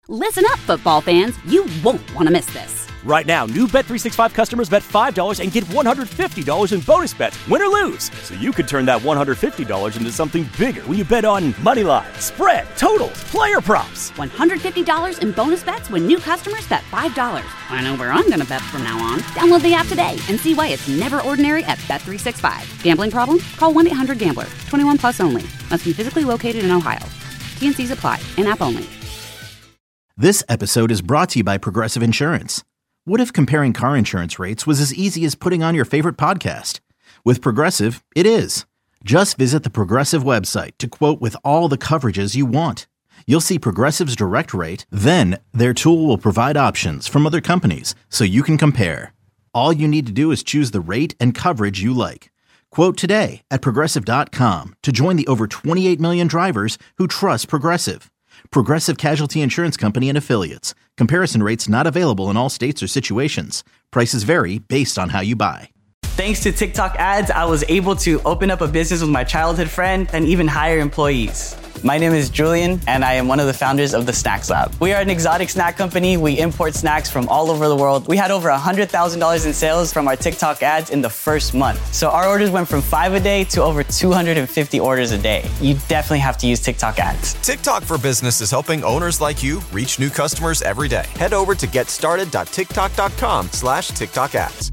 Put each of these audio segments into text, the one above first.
Listen up, football fans. You won't want to miss this. Right now, new Bet365 customers bet $5 and get $150 in bonus bets, win or lose. So you could turn that $150 into something bigger when you bet on money line, spread, totals, player props. $150 in bonus bets when new customers bet $5. I know where I'm going to bet from now on. Download the app today and see why it's never ordinary at Bet365. Gambling problem? Call 1-800-GAMBLER. 21 plus only. Must be physically located in Ohio. T&Cs apply. In-app only. This episode is brought to you by Progressive Insurance. What if comparing car insurance rates was as easy as putting on your favorite podcast? With Progressive, it is. Just visit the Progressive website to quote with all the coverages you want. You'll see Progressive's direct rate, then their tool will provide options from other companies so you can compare. All you need to do is choose the rate and coverage you like. Quote today at Progressive.com to join the over 28 million drivers who trust Progressive. Progressive Casualty Insurance Company and Affiliates. Comparison rates not available in all states or situations. Prices vary based on how you buy. Thanks to TikTok ads, I was able to open up a business with my childhood friend and even hire employees. My name is Julian, and I am one of the founders of the Snacks Lab. We are an exotic snack company. We import snacks from all over the world. We had over $100,000 in sales from our TikTok ads in the first month. So our orders went from 5 a day to over 250 orders a day. You definitely have to use TikTok ads. TikTok for Business is helping owners like you reach new customers every day. Head over to getstarted.tiktok.com/TikTok ads.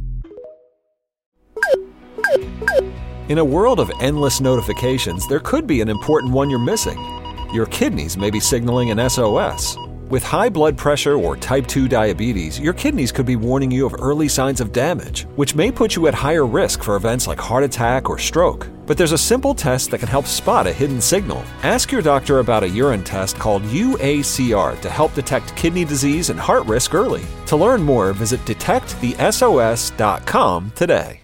In a world of endless notifications, there could be an important one you're missing. Your kidneys may be signaling an SOS. With high blood pressure or type 2 diabetes, your kidneys could be warning you of early signs of damage, which may put you at higher risk for events like heart attack or stroke. But there's a simple test that can help spot a hidden signal. Ask your doctor about a urine test called UACR to help detect kidney disease and heart risk early. To learn more, visit detectthesos.com today.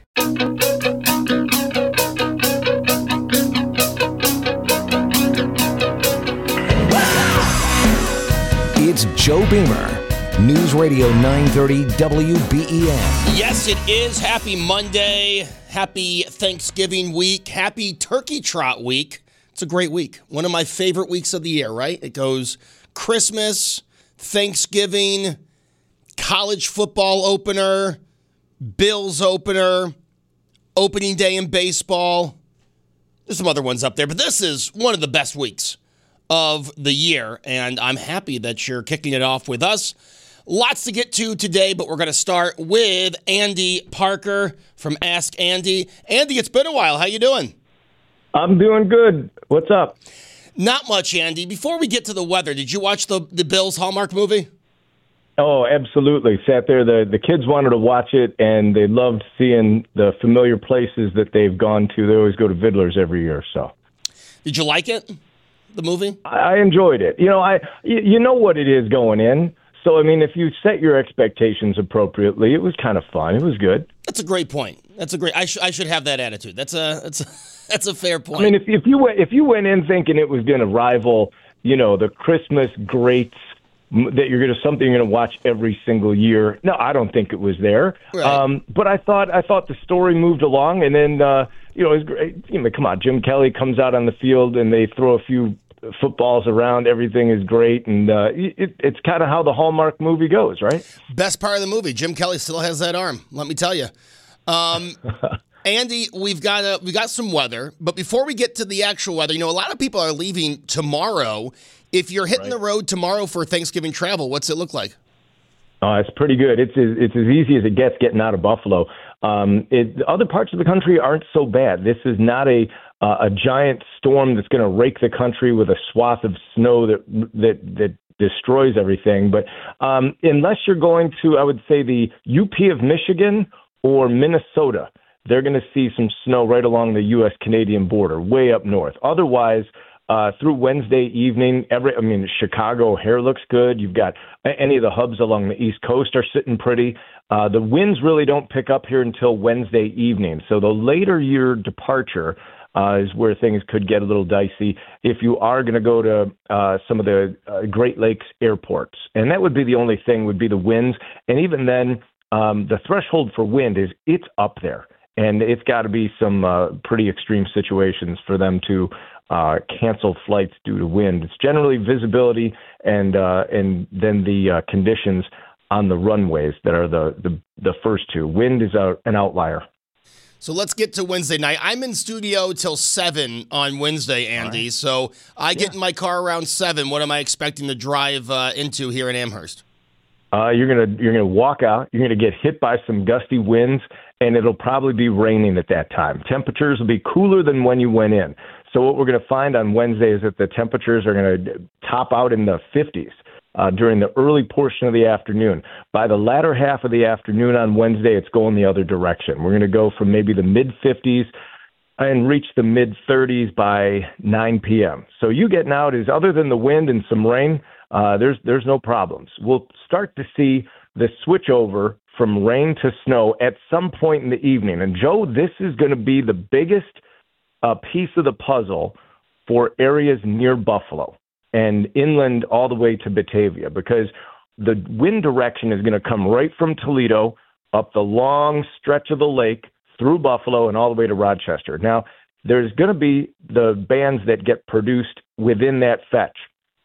It's Joe Beamer, News Radio 930 WBEN. Yes, it is. Happy Monday. Happy Thanksgiving week. Happy Turkey Trot week. It's a great week. One of my favorite weeks of the year, right? It goes Christmas, Thanksgiving, college football opener, Bills opener, opening day in baseball. There's some other ones up there, but this is one of the best weeks of the year, and I'm happy that you're kicking it off with us. Lots to get to today, but we're going to start with Andy Parker from Ask Andy. Andy, it's been a while. How you doing? I'm doing good. What's up? Not much, Andy. Before we get to the weather, did you watch the Bills Hallmark movie? Oh, absolutely. Sat there. The kids wanted to watch it, and they loved seeing the familiar places that they've gone to. They always go to Vidler's every year. So, did you like it? The movie? I enjoyed it. You know what it is going in. So, I mean, if you set your expectations appropriately, it was kind of fun. It was good. That's a great point. I should have that attitude. That's a fair point. I mean, if you went in thinking it was going to rival, the Christmas greats that you're going to watch every single year. No, I don't think it was there. Right. But I thought the story moved along, and then it was great. Come on, Jim Kelly comes out on the field and they throw a few footballs around. Everything is great, and it's kind of how the Hallmark movie goes, right? Best part of the movie, Jim Kelly still has that arm. Let me tell you. Andy, we've got some weather, but before we get to the actual weather, a lot of people are leaving tomorrow. If you're hitting the road tomorrow for Thanksgiving travel, what's it look like? It's pretty good. It's as easy as it gets getting out of Buffalo. Other parts of the country aren't so bad. This is not a giant storm that's going to rake the country with a swath of snow that destroys everything. But unless you're going to, I would say, the UP of Michigan or Minnesota, they're going to see some snow right along the U.S.-Canadian border, way up north. Otherwise, through Wednesday evening, Chicago, O'Hare looks good. You've got any of the hubs along the East Coast are sitting pretty. The winds really don't pick up here until Wednesday evening. So the later your departure is where things could get a little dicey if you are going to go to some of the Great Lakes airports. And that would be the only thing, would be the winds. And even then, the threshold for wind it's up there. And it's got to be some pretty extreme situations for them to cancel flights due to wind. It's generally visibility and then the conditions on the runways that are the first two. Wind is an outlier. So let's get to Wednesday night. I'm in studio till 7 on Wednesday, Andy. Right. So I get in my car around 7. What am I expecting to drive into here in Amherst? You're gonna walk out. You're gonna get hit by some gusty winds, and it'll probably be raining at that time. Temperatures will be cooler than when you went in. So what we're going to find on Wednesday is that the temperatures are going to top out in the 50s during the early portion of the afternoon. By the latter half of the afternoon on Wednesday, it's going the other direction. We're going to go from maybe the mid-50s and reach the mid-30s by 9 p.m. So you getting out is, other than the wind and some rain, there's no problems. We'll start to see the switch over from rain to snow at some point in the evening. And, Joe, this is going to be the biggest piece of the puzzle for areas near Buffalo and inland all the way to Batavia, because the wind direction is going to come right from Toledo up the long stretch of the lake through Buffalo and all the way to Rochester. Now, there's going to be the bands that get produced within that fetch.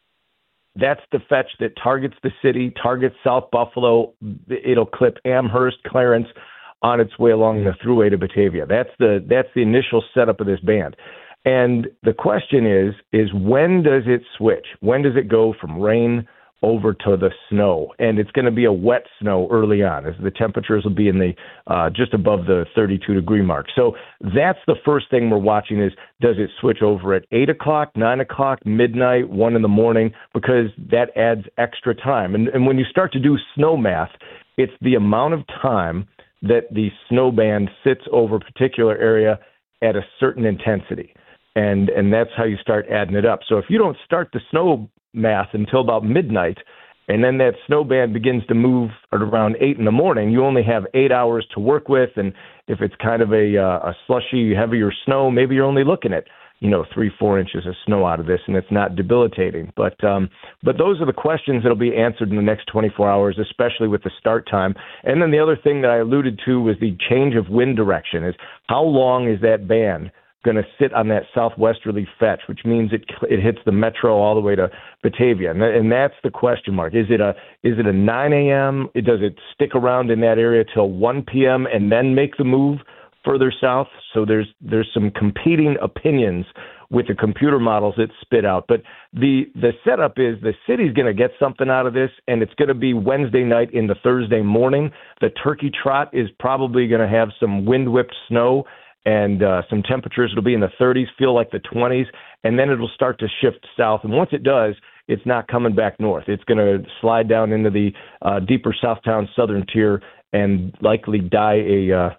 That's the fetch that targets the city, targets South Buffalo. It'll clip Amherst, Clarence, on its way along the thruway to Batavia. That's the initial setup of this band. And the question is when does it switch? When does it go from rain over to the snow? And it's going to be a wet snow early on, as the temperatures will be in the just above the 32-degree mark. So that's the first thing we're watching is, does it switch over at 8 o'clock, 9 o'clock, midnight, 1 in the morning? Because that adds extra time. And when you start to do snow math, it's the amount of time that the snow band sits over a particular area at a certain intensity. And that's how you start adding it up. So if you don't start the snow math until about midnight, and then that snow band begins to move at around 8 in the morning, you only have 8 hours to work with. And if it's kind of a slushy, heavier snow, maybe you're only looking at 3-4 inches of snow out of this, and it's not debilitating. But those are the questions that'll be answered in the next 24 hours, especially with the start time. And then the other thing that I alluded to was the change of wind direction. Is how long is that band going to sit on that southwesterly fetch, which means it hits the metro all the way to Batavia, and that's the question mark. Is it a 9 a.m.? Does it stick around in that area till 1 p.m. and then make the move further south? So there's some competing opinions with the computer models that spit out. But the setup is the city's going to get something out of this, and it's going to be Wednesday night into Thursday morning. The Turkey Trot is probably going to have some wind-whipped snow and some temperatures. It'll be in the 30s, feel like the 20s, and then it'll start to shift south. And once it does, it's not coming back north. It's going to slide down into the deeper Southtown southern tier and likely die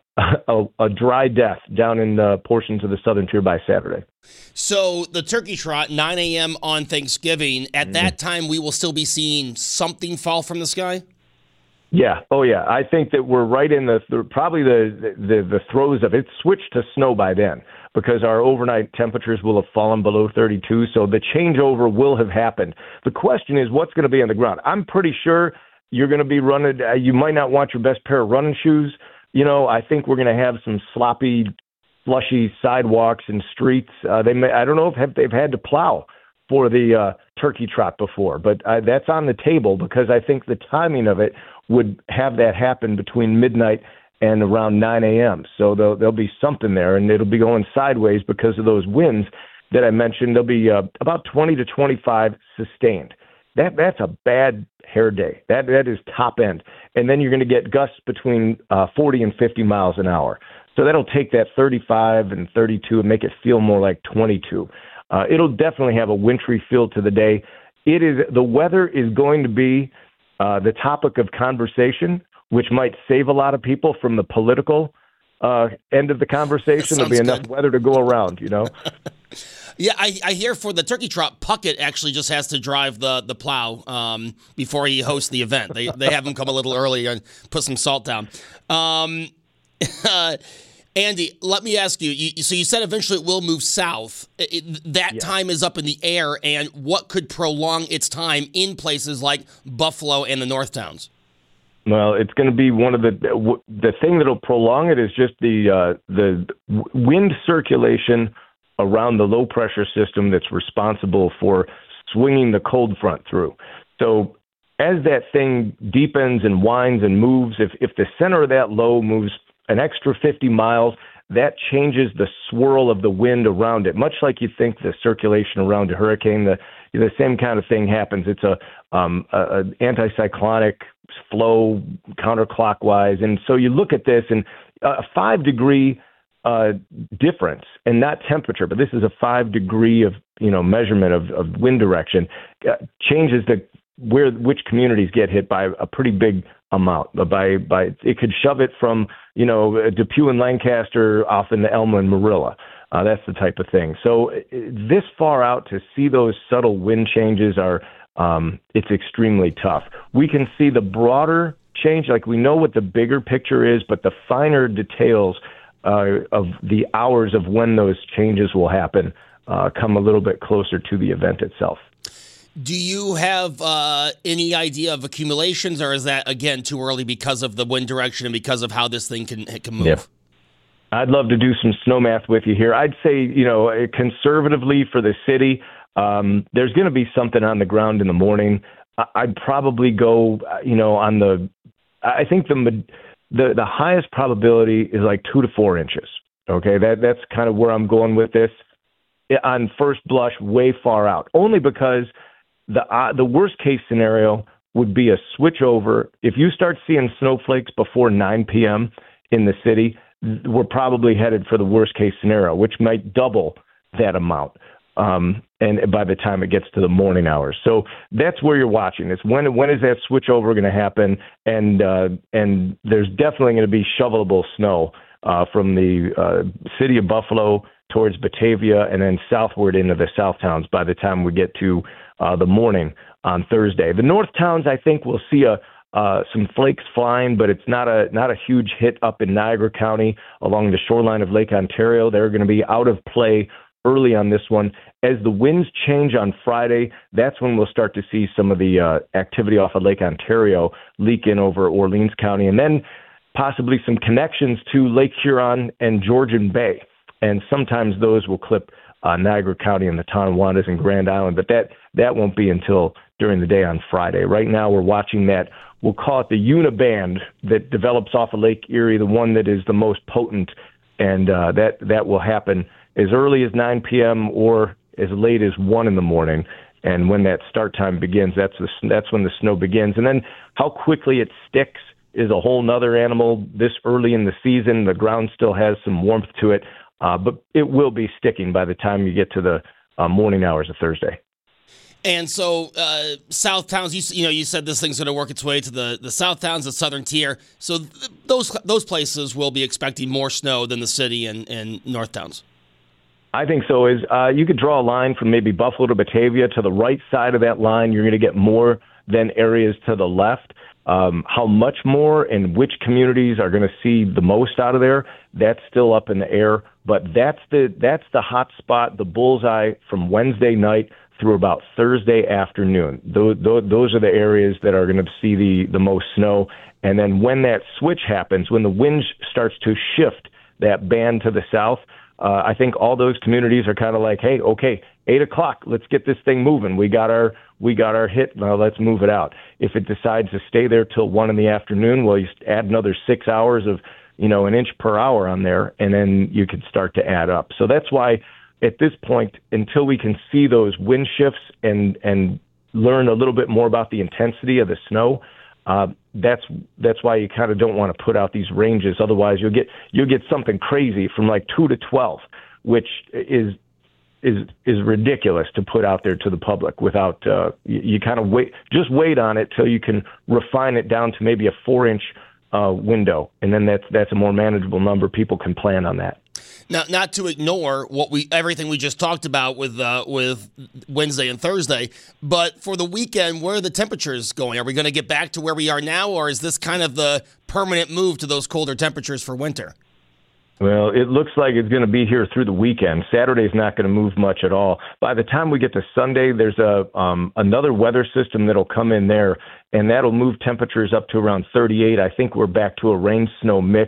a dry death down in portions of the southern tier by Saturday. So the Turkey Trot, 9 a.m. on Thanksgiving. At that time, we will still be seeing something fall from the sky? Yeah. Oh, yeah. I think that we're right in probably the throes of it. Switched to snow by then because our overnight temperatures will have fallen below 32. So the changeover will have happened. The question is, what's going to be on the ground? I'm pretty sure you're going to be running. You might not want your best pair of running shoes. I think we're going to have some sloppy, slushy sidewalks and streets. I don't know if they've had to plow for the Turkey Trot before, but that's on the table because I think the timing of it would have that happen between midnight and around 9 a.m. So there'll be something there, and it'll be going sideways because of those winds that I mentioned. There'll be about 20 to 25 sustained. That's a bad hair day. That is top end. And then you're going to get gusts between 40 and 50 miles an hour. So that'll take that 35 and 32 and make it feel more like 22. It'll definitely have a wintry feel to the day. The weather is going to be the topic of conversation, which might save a lot of people from the political end of the conversation. There'll be enough weather to go around, Yeah, I hear for the Turkey Trot, Puckett actually just has to drive the plow before he hosts the event. They have him come a little early and put some salt down. Andy, let me ask you. So you said eventually it will move south. Time is up in the air, and what could prolong its time in places like Buffalo and the North Towns? Well, it's going to be one of the thing that'll prolong it is just the wind circulation around the low pressure system that's responsible for swinging the cold front through. So as that thing deepens and winds and moves, if the center of that low moves an extra 50 miles, that changes the swirl of the wind around it. Much like you think the circulation around a hurricane, the same kind of thing happens. It's a anticyclonic flow counterclockwise. And so you look at this, and a 5-degree difference, and not temperature, but this is a 5-degree of measurement of wind direction, changes which communities get hit by a pretty big amount. By it could shove it from Depew and Lancaster off into Elma and Marilla. That's the type of thing. So this far out to see those subtle wind changes it's extremely tough. We can see the broader change, like we know what the bigger picture is, but the finer details of the hours of when those changes will happen come a little bit closer to the event itself. Do you have any idea of accumulations, or is that, again, too early because of the wind direction and because of how this thing can move? Yeah. I'd love to do some snow math with you here. I'd say, conservatively for the city, there's going to be something on the ground in the morning. I'd probably go, I think the highest probability is like 2 to 4 inches. Okay, that's kind of where I'm going with this. On first blush, way far out, only because the worst case scenario would be a switch over. If you start seeing snowflakes before 9 p.m. in the city, we're probably headed for the worst case scenario, which might double that amount. And by the time it gets to the morning hours. So that's where you're watching. It's when is that switch over going to happen? And there's definitely going to be shovelable snow from the city of Buffalo towards Batavia and then southward into the South Towns by the time we get to the morning on Thursday. The North Towns, I think, will see some flakes flying, but it's not a huge hit up in Niagara County along the shoreline of Lake Ontario. They're going to be out of play early on this one. As the winds change on Friday, that's when we'll start to see some of the activity off of Lake Ontario leak in over Orleans County, and then possibly some connections to Lake Huron and Georgian Bay. And sometimes those will clip Niagara County and the Tonawanda and Grand Island, but that won't be until during the day on Friday. Right now we're watching that, we'll call it the uniband that develops off of Lake Erie, the one that is the most potent, and that will happen as early as 9 p.m. or as late as 1 in the morning. And when that start time begins, that's when the snow begins. And then how quickly it sticks is a whole nother animal. This early in the season, the ground still has some warmth to it, but it will be sticking by the time you get to the morning hours of Thursday. And so South Towns, you said this thing's going to work its way to the South Towns, the southern tier. So those places will be expecting more snow than the city and North Towns. I think so. You could draw a line from maybe Buffalo to Batavia. To the right side of that line, you're going to get more than areas to the left. How much more and which communities are going to see the most out of there, that's still up in the air. But that's the hot spot, the bullseye from Wednesday night through about Thursday afternoon. Those are the areas that are going to see the most snow. And then when that switch happens, when the wind starts to shift that band to the south, I think all those communities are kind of like, hey, okay, 8 o'clock, let's get this thing moving. We got our hit. Now let's move it out. If it decides to stay there till 1 in the afternoon, well, you add another 6 hours of, an inch per hour on there, and then you could start to add up. So that's why at this point, until we can see those wind shifts and learn a little bit more about the intensity of the snow, that's why you kind of don't want to put out these ranges. Otherwise, you'll get something crazy from like 2 to 12, which is ridiculous to put out there to the public without you kind of wait on it till you can refine it down to maybe a 4-inch window, and then that's a more manageable number. People can plan on that. Now, not to ignore everything we just talked about with Wednesday and Thursday, but for the weekend, where are the temperatures going? Are we going to get back to where we are now, or is this kind of the permanent move to those colder temperatures for winter? Well, it looks like it's going to be here through the weekend. Saturday's not going to move much at all. By the time we get to Sunday, there's another weather system that'll come in there, and that'll move temperatures up to around 38. I think we're back to a rain-snow mix.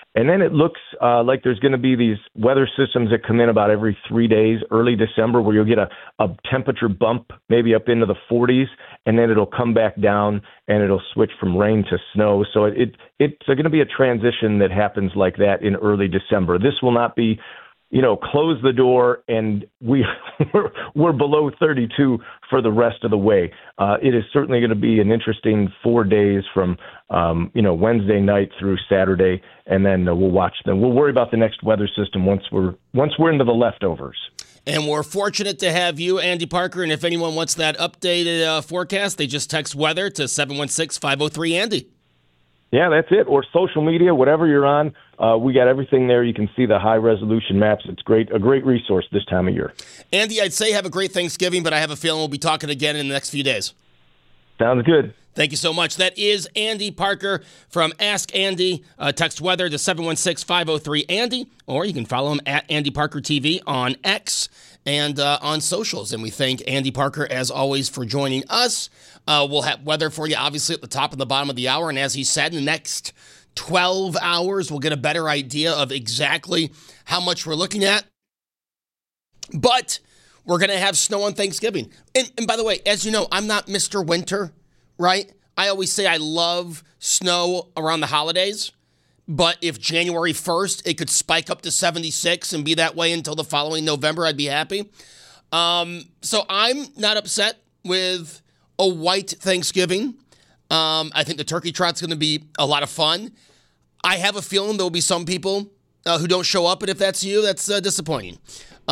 And then it looks like there's going to be these weather systems that come in about every 3 days, early December, where you'll get a temperature bump maybe up into the 40s, and then it'll come back down and it'll switch from rain to snow. So it's going to be a transition that happens like that in early December. This will not be, close the door and we're below 32 for the rest of the way. It is certainly going to be an interesting 4 days from, Wednesday night through Saturday, and then we'll watch them. We'll worry about the next weather system once we're into the leftovers. And we're fortunate to have you, Andy Parker. And if anyone wants that updated forecast, they just text weather to 716-503-ANDY. Yeah, that's it. Or social media, whatever you're on. We got everything there. You can see the high-resolution maps. It's great, a great resource this time of year. Andy, I'd say have a great Thanksgiving, but I have a feeling we'll be talking again in the next few days. Sounds good. Thank you so much. That is Andy Parker from Ask Andy. Text weather to 716-503-ANDY, or you can follow him at Andy Parker TV on X and on socials. And we thank Andy Parker, as always, for joining us. We'll have weather for you, obviously, at the top and the bottom of the hour. And as he said, in the next 12 hours, we'll get a better idea of exactly how much we're looking at. But we're going to have snow on Thanksgiving. And by the way, as you know, I'm not Mr. Winter, right? I always say I love snow around the holidays. But if January 1st, it could spike up to 76 and be that way until the following November, I'd be happy. So I'm not upset with a white Thanksgiving. I think the turkey trot's going to be a lot of fun. I have a feeling there will be some people who don't show up, and if that's you, that's disappointing.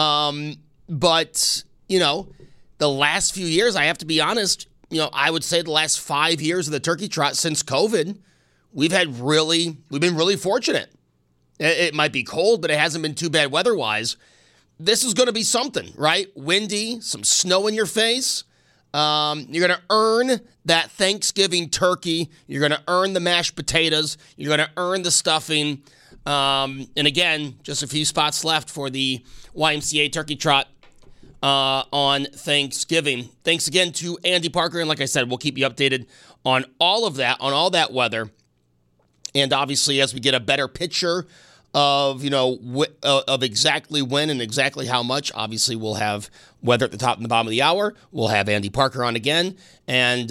But, the last few years, I have to be honest, I would say the last 5 years of the turkey trot since COVID, we've been really fortunate. It might be cold, but it hasn't been too bad weather-wise. This is going to be something, right? Windy, some snow in your face. You're going to earn that Thanksgiving turkey. You're going to earn the mashed potatoes. You're going to earn the stuffing. And again, just a few spots left for the YMCA turkey trot on Thanksgiving. Thanks again to Andy Parker. And like I said, we'll keep you updated on all of that, on all that weather. And obviously, as we get a better picture of, of exactly when and exactly how much, obviously we'll have weather at the top and the bottom of the hour. We'll have Andy Parker on again. And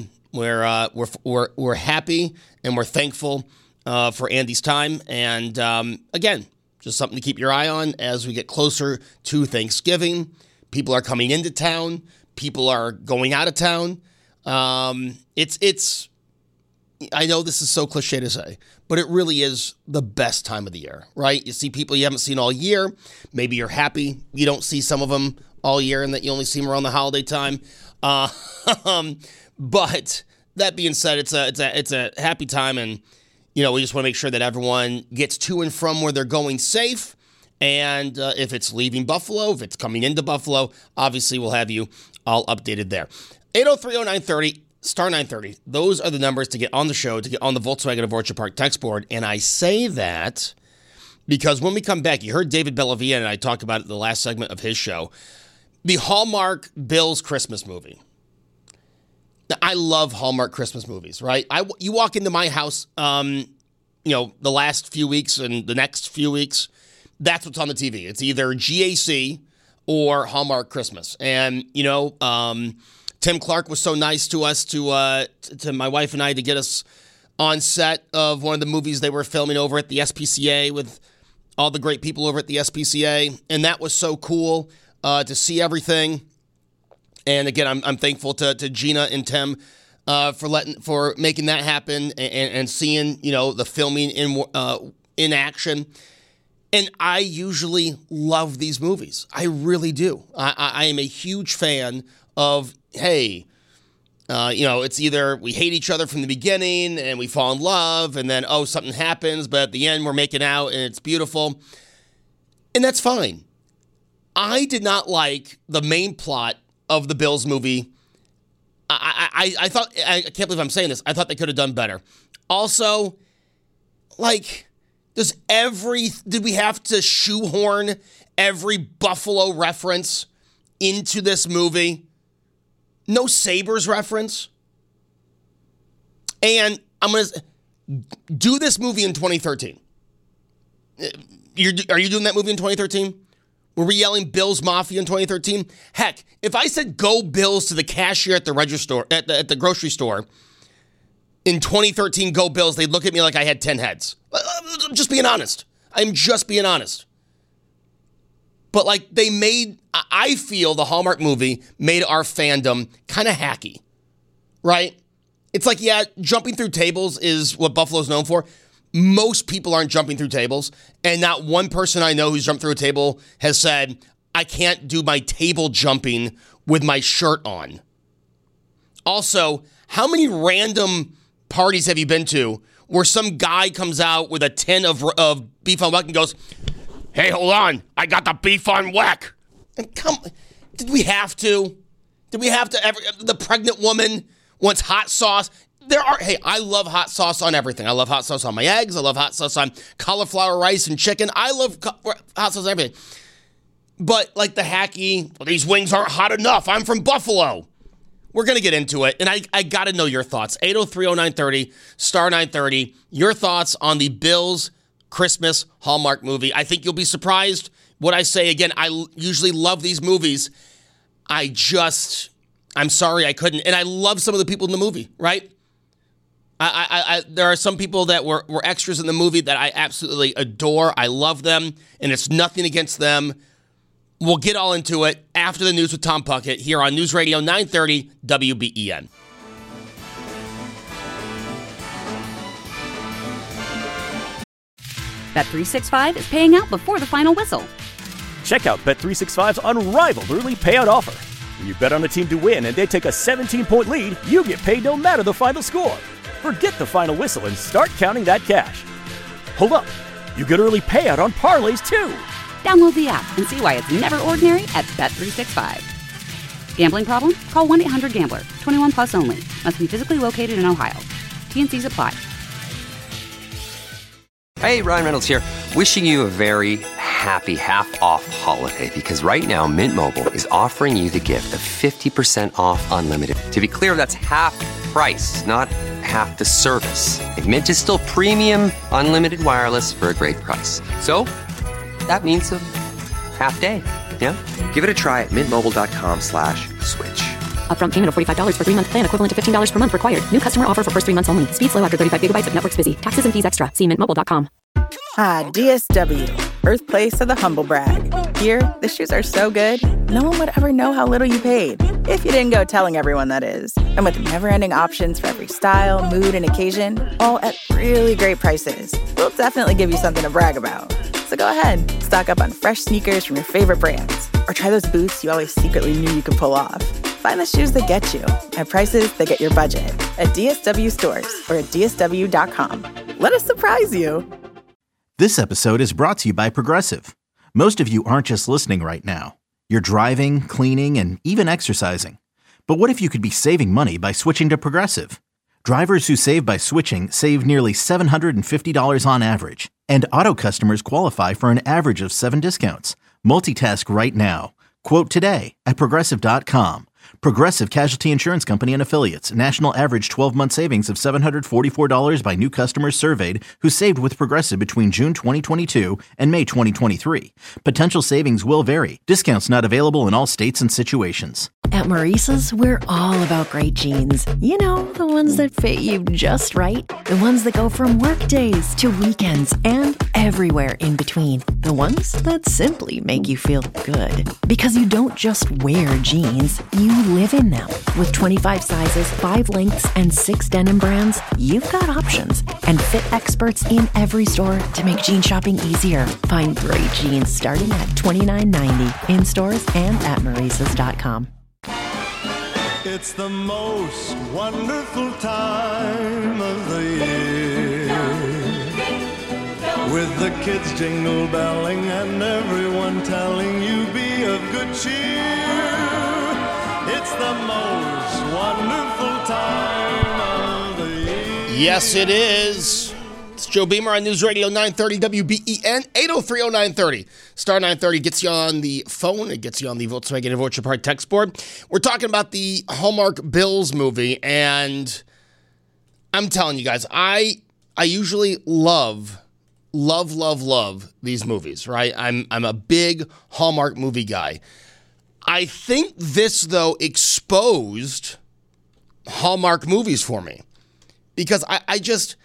we're happy and we're thankful for Andy's time. And again, just something to keep your eye on as we get closer to Thanksgiving. People are coming into town. People are going out of town. It's. I know this is so cliche to say, but it really is the best time of the year, right? You see people you haven't seen all year. Maybe you're happy you don't see some of them all year and that you only see them around the holiday time. But that being said, it's a happy time, and we just want to make sure that everyone gets to and from where they're going safe. And if it's leaving Buffalo, if it's coming into Buffalo, obviously we'll have you all updated there. 803-0930. Star 930. Those are the numbers to get on the show, to get on the Volkswagen of Orchard Park text board. And I say that because when we come back, you heard David Bellavia and I talk about it in the last segment of his show. The Hallmark Bills Christmas movie. Now, I love Hallmark Christmas movies, right? You walk into my house, the last few weeks and the next few weeks, that's what's on the TV. It's either GAC or Hallmark Christmas. And, Tim Clark was so nice to us, to my wife and I, to get us on set of one of the movies they were filming over at the SPCA with all the great people over at the SPCA. And that was so cool to see everything. And again, I'm thankful to Gina and Tim for making that happen and seeing, the filming in action. And I usually love these movies. I really do. I am a huge fan of, hey, it's either we hate each other from the beginning and we fall in love and then, something happens, but at the end we're making out and it's beautiful. And that's fine. I did not like the main plot of the Bills movie. I thought, I can't believe I'm saying this, I thought they could have done better. Also, did we have to shoehorn every Buffalo reference into this movie? No Sabres reference. And I'm going to do this movie in 2013. Are you doing that movie in 2013? Were we yelling Bills Mafia in 2013? Heck, if I said go Bills to the cashier at the register at the grocery store in 2013, go Bills, they'd look at me like I had 10 heads. I'm just being honest. I'm just being honest. But like I feel the Hallmark movie made our fandom kind of hacky, right? It's like, yeah, jumping through tables is what Buffalo's known for. Most people aren't jumping through tables, and not one person I know who's jumped through a table has said, I can't do my table jumping with my shirt on. Also, how many random parties have you been to where some guy comes out with a tin of beef on weck and goes, hey, hold on, I got the beef on weck. And did we have to? The pregnant woman wants hot sauce. I love hot sauce on everything. I love hot sauce on my eggs. I love hot sauce on cauliflower rice and chicken. I love hot sauce on everything. But like the hacky, well, these wings aren't hot enough. I'm from Buffalo. We're going to get into it. And I got to know your thoughts. 8030930, star 930. Your thoughts on the Bills Christmas Hallmark movie. I think you'll be surprised what I say. Again, I usually love these movies. I'm sorry I couldn't. And I love some of the people in the movie, right? There are some people that were extras in the movie that I absolutely adore. I love them, and it's nothing against them. We'll get all into it after the news with Tom Puckett here on News Radio 930 WBEN. Bet365 is paying out before the final whistle. Check out Bet365's unrivaled early payout offer. When you bet on a team to win and they take a 17-point lead, you get paid no matter the final score. Forget the final whistle and start counting that cash. Hold up. You get early payout on parlays, too. Download the app and see why it's never ordinary at Bet365. Gambling problem? Call 1-800-GAMBLER. 21 plus only. Must be physically located in Ohio. T&Cs apply. Hey, Ryan Reynolds here. Wishing you a very happy half-off holiday because right now Mint Mobile is offering you the gift of 50% off unlimited. To be clear, that's half price, not half the service. And Mint is still premium unlimited wireless for a great price. So that means a half day. Yeah? Give it a try at mintmobile.com/switch. Upfront payment of $45 for 3-month plan equivalent to $15 per month required. New customer offer for first 3 months only. Speed slow after 35 gigabytes if network's busy. Taxes and fees extra. See mintmobile.com. Ah, DSW, birthplace of the humble brag. Here, the shoes are so good, no one would ever know how little you paid. If you didn't go telling everyone, that is. And with never-ending options for every style, mood, and occasion, all at really great prices, we'll definitely give you something to brag about. So go ahead, stock up on fresh sneakers from your favorite brands, or try those boots you always secretly knew you could pull off. Find the shoes that get you at prices that get your budget at DSW stores or at DSW.com. Let us surprise you. This episode is brought to you by Progressive. Most of you aren't just listening right now. You're driving, cleaning, and even exercising. But what if you could be saving money by switching to Progressive? Drivers who save by switching save nearly $750 on average. And auto customers qualify for an average of 7 discounts. Multitask right now. Quote today at Progressive.com. Progressive Casualty Insurance Company and Affiliates. National average 12-month savings of $744 by new customers surveyed who saved with Progressive between June 2022 and May 2023. Potential savings will vary. Discounts not available in all states and situations. At Maurice's, we're all about great jeans. You know, the ones that fit you just right. The ones that go from work days to weekends and everywhere in between. The ones that simply make you feel good. Because you don't just wear jeans, you live in them. With 25 sizes, 5 lengths, and 6 denim brands, you've got options. And fit experts in every store to make jean shopping easier. Find great jeans starting at $29.90 in stores and at Maurices.com. It's the most wonderful time of the year, with the kids jingle belling and everyone telling you be of good cheer. It's the most wonderful time of the year. Yes, it is. It's Joe Beamer on News Radio 930 WBEN, 8030930. Star 930 gets you on the phone. It gets you on the Volkswagen and Orchard Park text board. We're talking about the Hallmark Bills movie, and I'm telling you guys, I usually love love these movies, right? I'm a big Hallmark movie guy. I think this, though, exposed Hallmark movies for me. Because I just,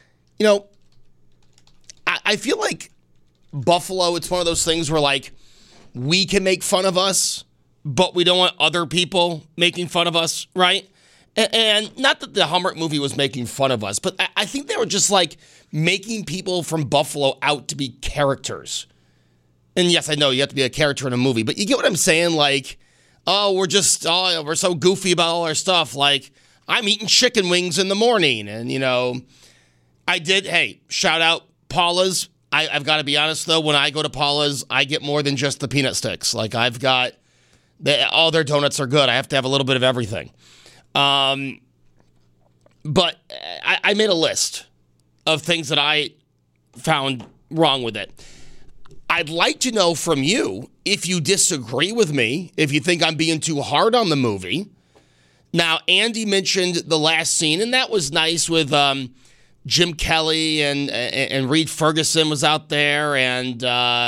I feel like Buffalo, it's one of those things where, like, we can make fun of us, but we don't want other people making fun of us, right? And not that the Hallmark movie was making fun of us, but I think they were just, like, making people from Buffalo out to be characters. And yes, I know you have to be a character in a movie, but you get what I'm saying? Like, we're so goofy about all our stuff. Like, I'm eating chicken wings in the morning. And, shout out Paula's. I've got to be honest, though, when I go to Paula's, I get more than just the peanut sticks. Like, I've got, all their donuts are good. I have to have a little bit of everything. But I made a list of things that I found wrong with it. I'd like to know from you if you disagree with me, if you think I'm being too hard on the movie. Now, Andy mentioned the last scene, and that was nice with Jim Kelly and Reed Ferguson was out there, and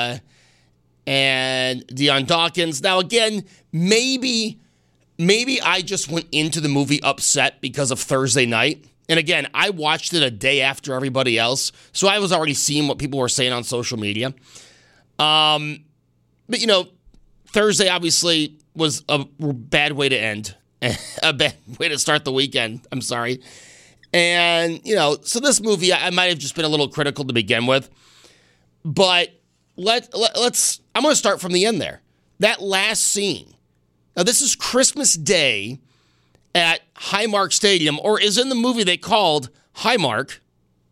Deion Dawkins. Now, again, maybe I just went into the movie upset because of Thursday night. And again, I watched it a day after everybody else, so I was already seeing what people were saying on social media. But, Thursday obviously was a bad way to end, a bad way to start the weekend. I'm sorry. And, so this movie, I might have just been a little critical to begin with. But let's I'm going to start from the end there. That last scene. Now, this is Christmas Day at Highmark Stadium, or is in the movie they called Highmark.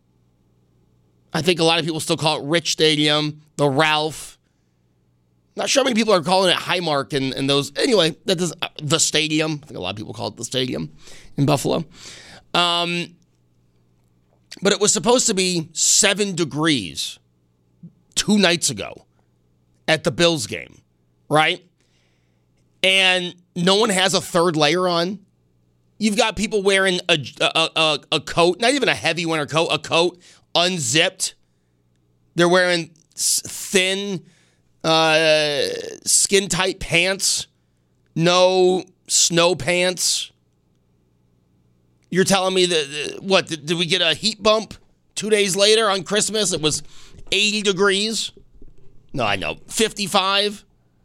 I think a lot of people still call it Rich Stadium, the Ralph. Not sure how many people are calling it Highmark and those. Anyway, that does the stadium. I think a lot of people call it the stadium in Buffalo. But it was supposed to be 7 degrees 2 nights ago at the Bills game, right? And no one has a third layer on. You've got people wearing a coat, not even a heavy winter coat, a coat unzipped. They're wearing thin, skin-tight pants, no snow pants. You're telling me that, did we get a heat bump 2 days later on Christmas? It was 80 degrees. No, I know, 55.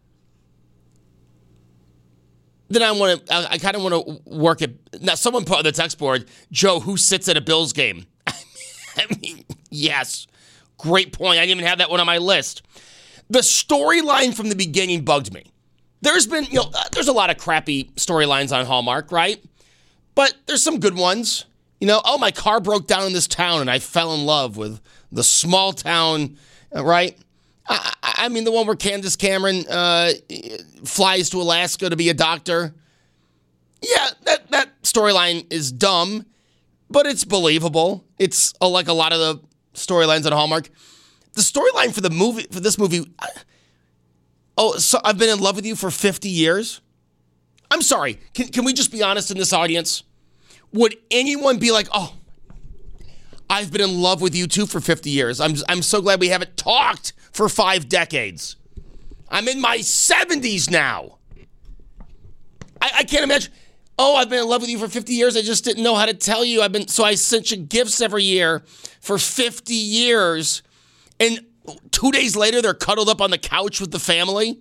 Then I kind of want to work it. Now, someone put on the text board, Joe, who sits at a Bills game? I mean, yes. Great point. I didn't even have that one on my list. The storyline from the beginning bugged me. There's been, there's a lot of crappy storylines on Hallmark, right? But there's some good ones. My car broke down in this town and I fell in love with the small town, right? I mean, the one where Candace Cameron flies to Alaska to be a doctor. Yeah, that storyline is dumb, but it's believable. It's like a lot of the storylines on Hallmark. The storyline for this movie, so I've been in love with you for 50 years? I'm sorry, can we just be honest in this audience? Would anyone be like, oh, I've been in love with you too for 50 years. I'm so glad we haven't talked for 5 decades. I'm in my 70s now. I can't imagine. Oh, I've been in love with you for 50 years. I just didn't know how to tell you. So I sent you gifts every year for 50 years. And 2 days later, they're cuddled up on the couch with the family.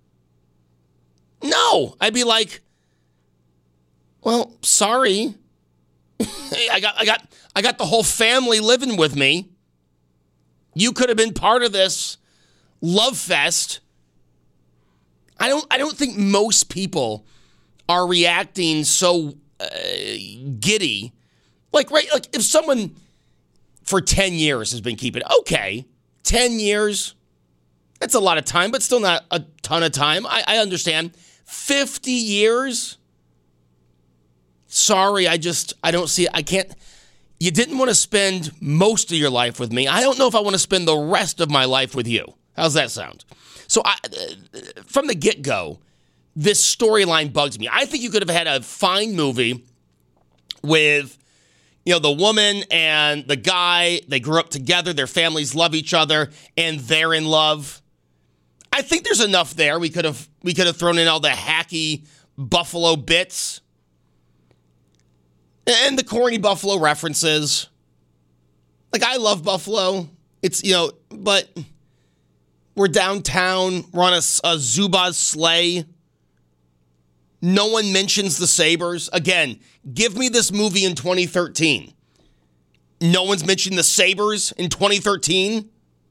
No, I'd be like, well, sorry. I got the whole family living with me. You could have been part of this love fest. I don't think most people are reacting so giddy. Like if someone for 10 years has been keeping, okay, 10 years, that's a lot of time, but still not a ton of time. I understand. 50 years? Sorry, I don't see it. I can't. You didn't want to spend most of your life with me. I don't know if I want to spend the rest of my life with you. How's that sound? So from the get-go, this storyline bugs me. I think you could have had a fine movie with, the woman and the guy, they grew up together, their families love each other, and they're in love. I think there's enough there. We could have thrown in all the hacky Buffalo bits and the corny Buffalo references. Like, I love Buffalo. It's, but we're downtown. We're on a Zubaz sleigh. No one mentions the Sabres. Again, give me this movie in 2013. No one's mentioned the Sabres in 2013.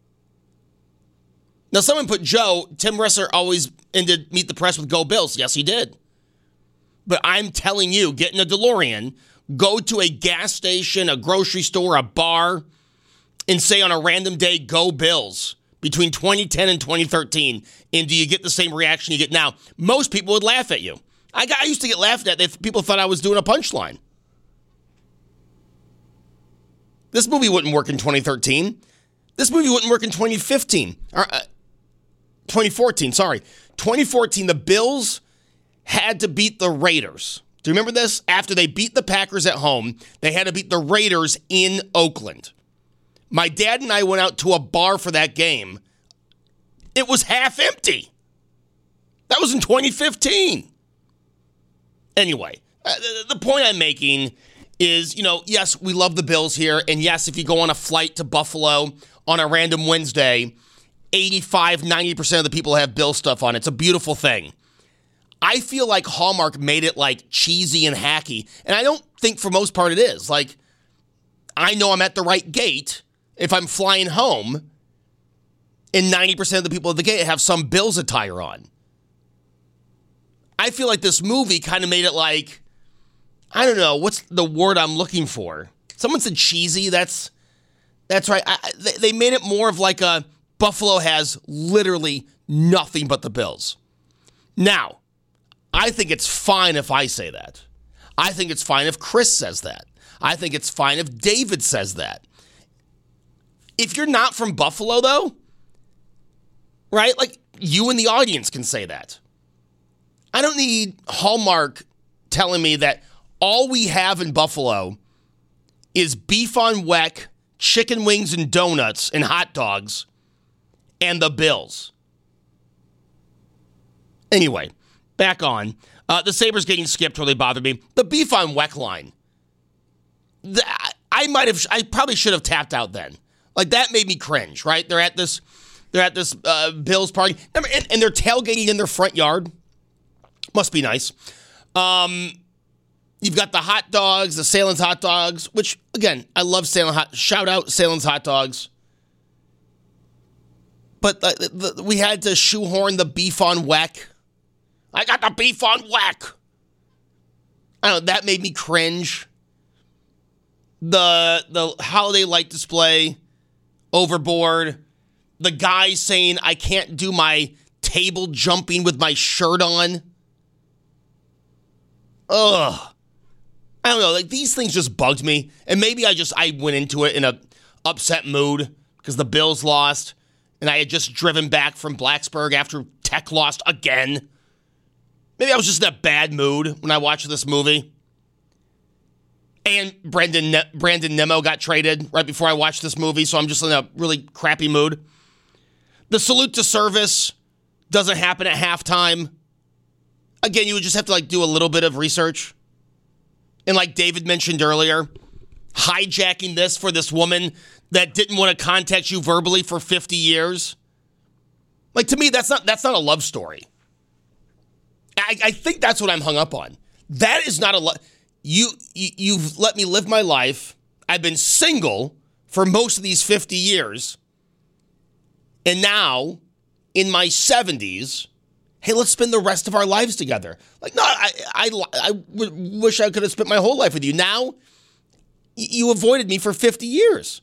Now, someone put Tim Ressler always ended Meet the Press with Go Bills. Yes, he did. But I'm telling you, get in a DeLorean, go to a gas station, a grocery store, a bar, and say on a random day, Go Bills, between 2010 and 2013. And do you get the same reaction you get now? Most people would laugh at you. I used to get laughed at. People thought I was doing a punchline. This movie wouldn't work in 2013. This movie wouldn't work in 2015. Or 2014, sorry. 2014, the Bills had to beat the Raiders. Do you remember this? After they beat the Packers at home, they had to beat the Raiders in Oakland. My dad and I went out to a bar for that game. It was half empty. That was in 2015. Anyway, the point I'm making is, yes, we love the Bills here. And yes, if you go on a flight to Buffalo on a random Wednesday, 85-90% of the people have Bill stuff on. It's a beautiful thing. I feel like Hallmark made it like cheesy and hacky. And I don't think for most part it is. Like, I know I'm at the right gate if I'm flying home, and 90% of the people at the gate have some Bills attire on. I feel like this movie kind of made it like, I don't know, what's the word I'm looking for? Someone said cheesy. That's right. They made it more of like a Buffalo has literally nothing but the Bills. Now, I think it's fine if I say that. I think it's fine if Chris says that. I think it's fine if David says that. If you're not from Buffalo, though, right? Like, you in the audience can say that. I don't need Hallmark telling me that all we have in Buffalo is beef on weck, chicken wings and donuts and hot dogs, and the Bills. Anyway, back on. The Sabres getting skipped really bothered me. The beef on weck line. I probably should have tapped out then. Like, that made me cringe, right? They're at this Bills party, and they're tailgating in their front yard. Must be nice. You've got the hot dogs, the Salem's hot dogs, which, again, I love Salem hot. Shout out Salem's hot dogs. But we had to shoehorn the beef on weck. I got the beef on weck. I don't know, that made me cringe. The holiday light display, overboard. The guy saying I can't do my table jumping with my shirt on. Ugh. I don't know, like, these things just bugged me. And maybe I went into it in a upset mood because the Bills lost and I had just driven back from Blacksburg after Tech lost again. Maybe I was just in a bad mood when I watched this movie. And Brandon Nemo got traded right before I watched this movie, so I'm just in a really crappy mood. The salute to service doesn't happen at halftime. Again, you would just have to do a little bit of research. And like David mentioned earlier, hijacking this for this woman that didn't want to contact you verbally for 50 years. Like, to me, that's not a love story. I think that's what I'm hung up on. That is not a love. You've let me live my life. I've been single for most of these 50 years. And now, in my 70s, hey, let's spend the rest of our lives together. Like, no, I wish I could have spent my whole life with you. Now, you avoided me for 50 years.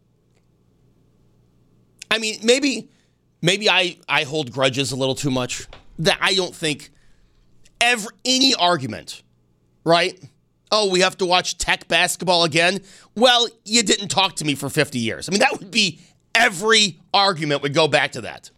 I mean, maybe I hold grudges a little too much. That I don't think any argument, right? Oh, we have to watch Tech basketball again? Well, you didn't talk to me for 50 years. I mean, that would be every argument would go back to that.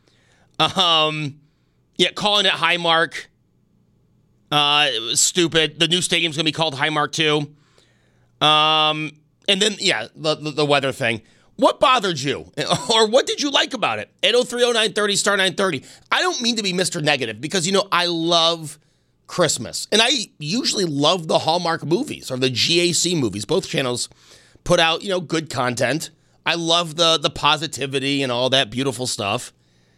Yeah, calling it Highmark. It was stupid. The new stadium's going to be called Highmark too. And then, the weather thing. What bothered you? Or what did you like about it? 803-0930, star 930. I don't mean to be Mr. Negative because, I love Christmas. And I usually love the Hallmark movies or the GAC movies. Both channels put out, good content. I love the positivity and all that beautiful stuff.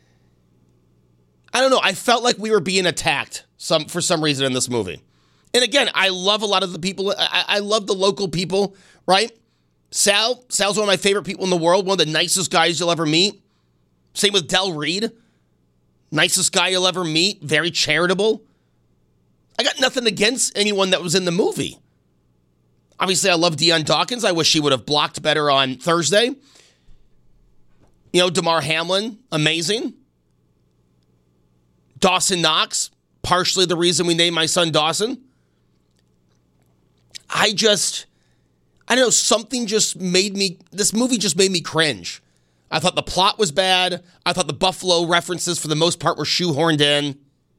I don't know. I felt like we were being attacked for some reason in this movie. And again, I love a lot of the people. I love the local people, right? Sal's one of my favorite people in the world, one of the nicest guys you'll ever meet. Same with Del Reed. Nicest guy you'll ever meet. Very charitable. I got nothing against anyone that was in the movie. Obviously, I love Deion Dawkins. I wish he would have blocked better on Thursday. Damar Hamlin, amazing. Dawson Knox, partially the reason we named my son Dawson. I don't know, this movie just made me cringe. I thought the plot was bad. I thought the Buffalo references for the most part were shoehorned in.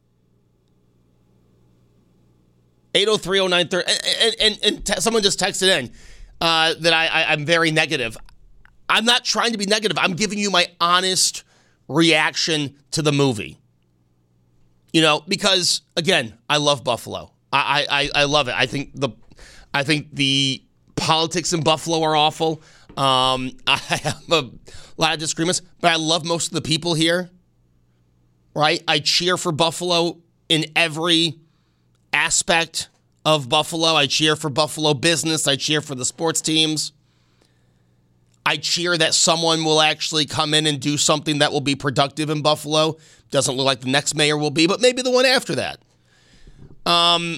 803-0930, and someone just texted in that I'm very negative. I'm not trying to be negative. I'm giving you my honest reaction to the movie. Because again, I love Buffalo. I love it. I think the politics in Buffalo are awful. I have a lot of disagreements, but I love most of the people here. Right? I cheer for Buffalo in every aspect of Buffalo. I cheer for Buffalo business. I cheer for the sports teams. I cheer that someone will actually come in and do something that will be productive in Buffalo. Doesn't look like the next mayor will be, but maybe the one after that. I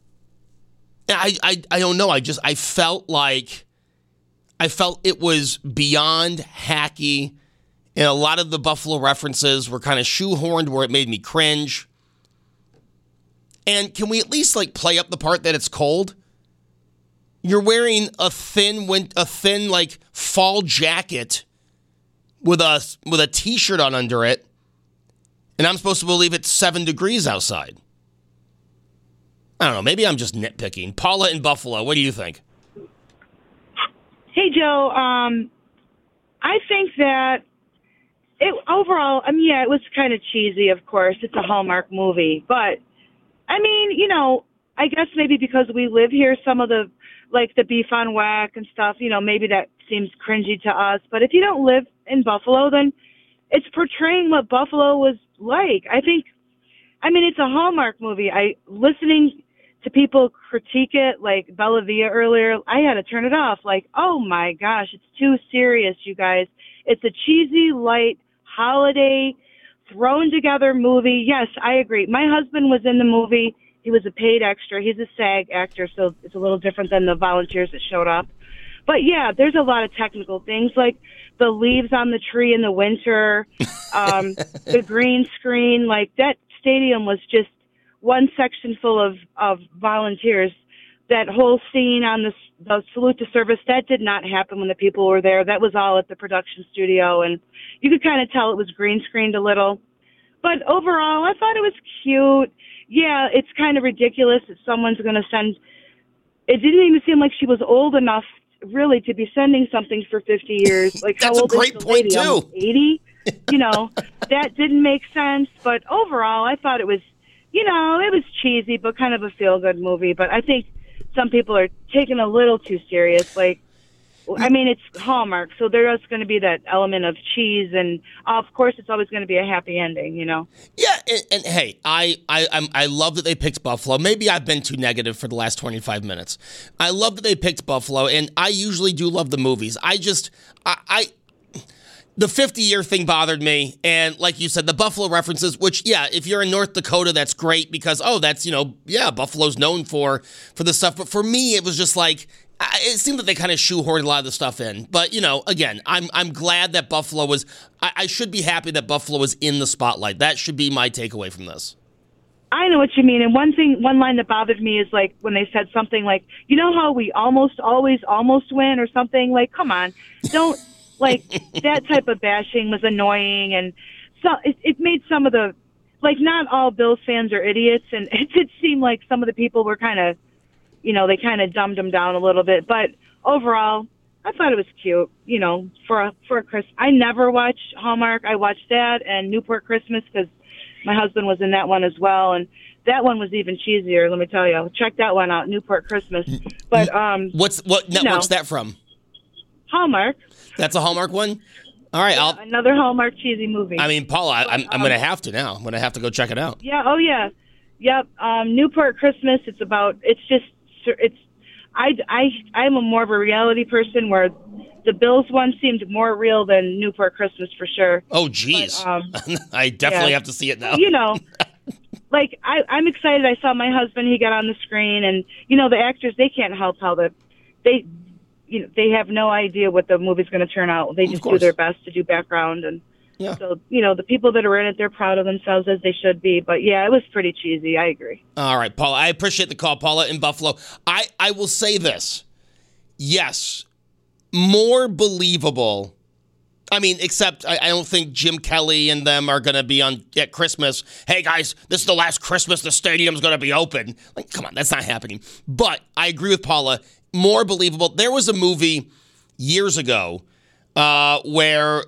don't know. I felt it was beyond hacky, and a lot of the Buffalo references were kind of shoehorned where it made me cringe. And can we at least play up the part that it's cold? You're wearing a thin fall jacket with a t-shirt on under it, and I'm supposed to believe it's 7 degrees outside. I don't know. Maybe I'm just nitpicking. Paula in Buffalo, what do you think? Hey, Joe. I think that overall, it was kind of cheesy, of course. It's a Hallmark movie. But, I guess maybe because we live here, some of the beef on whack and stuff, maybe that seems cringy to us. But if you don't live in Buffalo, then it's portraying what Buffalo was like. It's a Hallmark movie. Listening to people critique it, like Bella Via earlier, I had to turn it off. Oh my gosh, it's too serious, you guys. It's a cheesy, light, holiday, thrown together movie. Yes, I agree. My husband was in the movie. He was a paid extra. He's a SAG actor, so it's a little different than the volunteers that showed up. But yeah, there's a lot of technical things like the leaves on the tree in the winter, the green screen. That stadium was just one section full of volunteers. That whole scene on the salute to service, that did not happen when the people were there. That was all at the production studio, and you could kind of tell it was green screened a little. But overall, I thought it was cute. Yeah, it's kind of ridiculous that someone's going to send. It didn't even seem like she was old enough, really, to be sending something for 50 years. That's how old a great is the point, lady? too. Almost 80? That didn't make sense. But overall, I thought it was, it was cheesy, but kind of a feel-good movie. But I think some people are taking a little too serious. It's Hallmark, so there's going to be that element of cheese, and of course, it's always going to be a happy ending, Yeah, and hey, I love that they picked Buffalo. Maybe I've been too negative for the last 25 minutes. I love that they picked Buffalo, and I usually do love the movies. The 50-year thing bothered me, and like you said, the Buffalo references, which, yeah, if you're in North Dakota, that's great because, that's, Buffalo's known for this stuff. But for me, it was just it seemed that they kind of shoehorned a lot of the stuff in. But, again, I'm glad that Buffalo was, I should be happy that Buffalo was in the spotlight. That should be my takeaway from this. I know what you mean. And one line that bothered me is when they said something like, how we almost always almost win or something. Come on, don't. That type of bashing was annoying, and so it made some of the, not all Bills fans are idiots, and it did seem like some of the people were kind of they kind of dumbed them down a little bit. But overall, I thought it was cute, for a Christmas. I never watch Hallmark. I watched that and Newport Christmas because my husband was in that one as well, and that one was even cheesier. Let me tell you, check that one out, Newport Christmas. But what network's that from? Hallmark. That's a Hallmark one. All right, another Hallmark cheesy movie. I mean, Paula, I'm going to have to now. I'm going to have to go check it out. Yeah. Oh yeah. Yep. Newport Christmas. I'm a more of a reality person where the Bills one seemed more real than Newport Christmas for sure. Oh, geez. I definitely have to see it now. I'm excited. I saw my husband. He got on the screen, and the actors, they can't help how they have no idea what the movie's going to turn out. They just do their best to do background, and so the people that are in it, they're proud of themselves as they should be. But yeah, it was pretty cheesy. I agree. All right, Paula. I appreciate the call, Paula in Buffalo. I will say this. Yes, more believable. I mean, except I don't think Jim Kelly and them are going to be on at Christmas. Hey, guys, this is the last Christmas the stadium's going to be open. Like, come on, that's not happening. But I agree with Paula. More believable. There was a movie years ago where,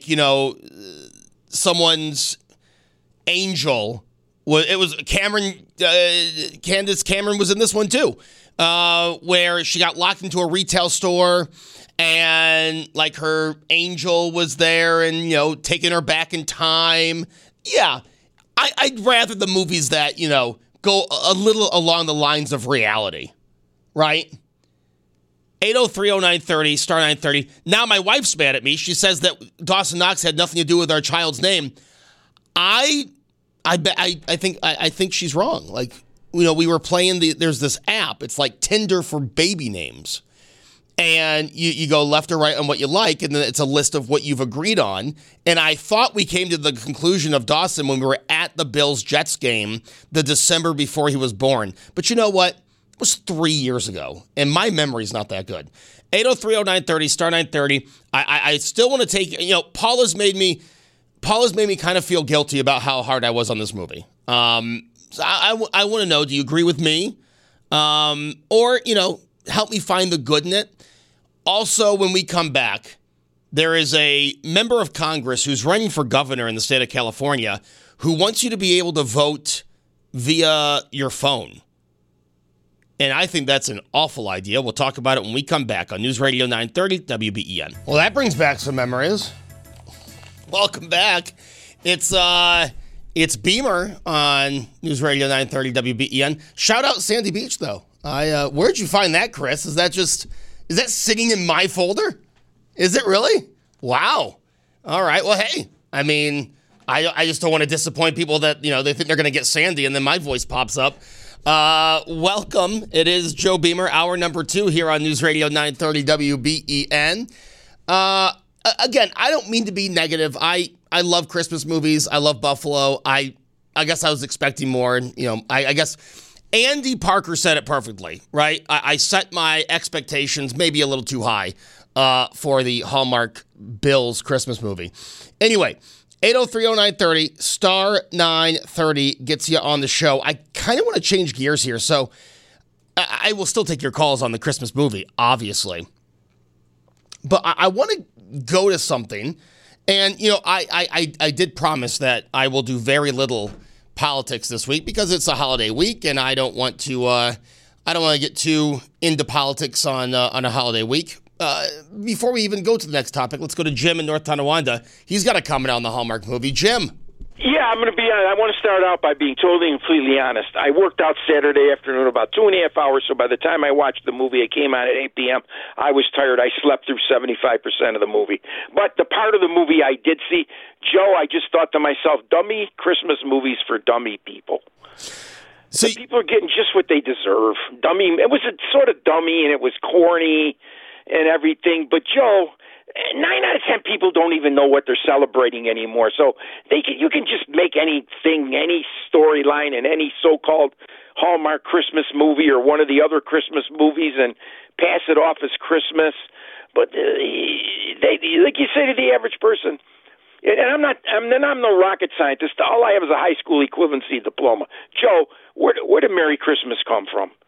someone's angel it was Cameron. Candace Cameron was in this one too, where she got locked into a retail store. And her angel was there and, taking her back in time. Yeah, I'd rather the movies that, go a little along the lines of reality, right? 8030930, star 930. Now my wife's mad at me. She says that Dawson Knox had nothing to do with our child's name. I think she's wrong. We were playing there's this app. It's like Tinder for baby names. And you go left or right on what you like, and then it's a list of what you've agreed on. And I thought we came to the conclusion of Dawson when we were at the Bills-Jets game the December before he was born. But you know what? It was 3 years ago, and my memory's not that good. 8030930, star 930. I still want to take, Paula's made me kind of feel guilty about how hard I was on this movie. So I want to know, do you agree with me? Or, help me find the good in it. Also, when we come back, there is a member of Congress who's running for governor in the state of California who wants you to be able to vote via your phone. And I think that's an awful idea. We'll talk about it when we come back on News Radio 930 WBEN. Well, that brings back some memories. Welcome back. It's Beamer on News Radio 930 WBEN. Shout out Sandy Beach, though. Where'd you find that, Chris? Is that sitting in my folder? Is it really? Wow. All right. Well, hey, I mean, I just don't want to disappoint people that, they think they're going to get Sandy and then my voice pops up. Welcome. It is Joe Beamer, hour number 2 here on News Radio 930 WBEN. Again, I don't mean to be negative. I love Christmas movies. I love Buffalo. I guess I was expecting more. I guess Andy Parker said it perfectly, right? I set my expectations maybe a little too high for the Hallmark Bills Christmas movie. Anyway, 8030930, star 930 gets you on the show. I kind of want to change gears here, so I will still take your calls on the Christmas movie, obviously. But I want to go to something, and, I did promise that I will do very little politics this week because it's a holiday week, and I don't want to get too into politics on a holiday week. Before we even go to the next topic, let's go to Jim in North Tonawanda. He's got a comment on the Hallmark movie. Jim. Yeah, I'm going to be honest. I want to start out by being totally and completely honest. I worked out Saturday afternoon about 2.5 hours, so by the time I watched the movie, it came out at 8 p.m., I was tired. I slept through 75% of the movie. But the part of the movie I did see, Joe, I just thought to myself, dummy Christmas movies for dummy people. So people are getting just what they deserve. Dummy. It was a sort of dummy, and it was corny and everything. But, Joe, 9 out of 10 people don't even know what they're celebrating anymore. So you can just make anything, any storyline in any so-called Hallmark Christmas movie or one of the other Christmas movies and pass it off as Christmas. But they like you say to the average person, and I'm no rocket scientist. All I have is a high school equivalency diploma. Joe, where did Merry Christmas come from?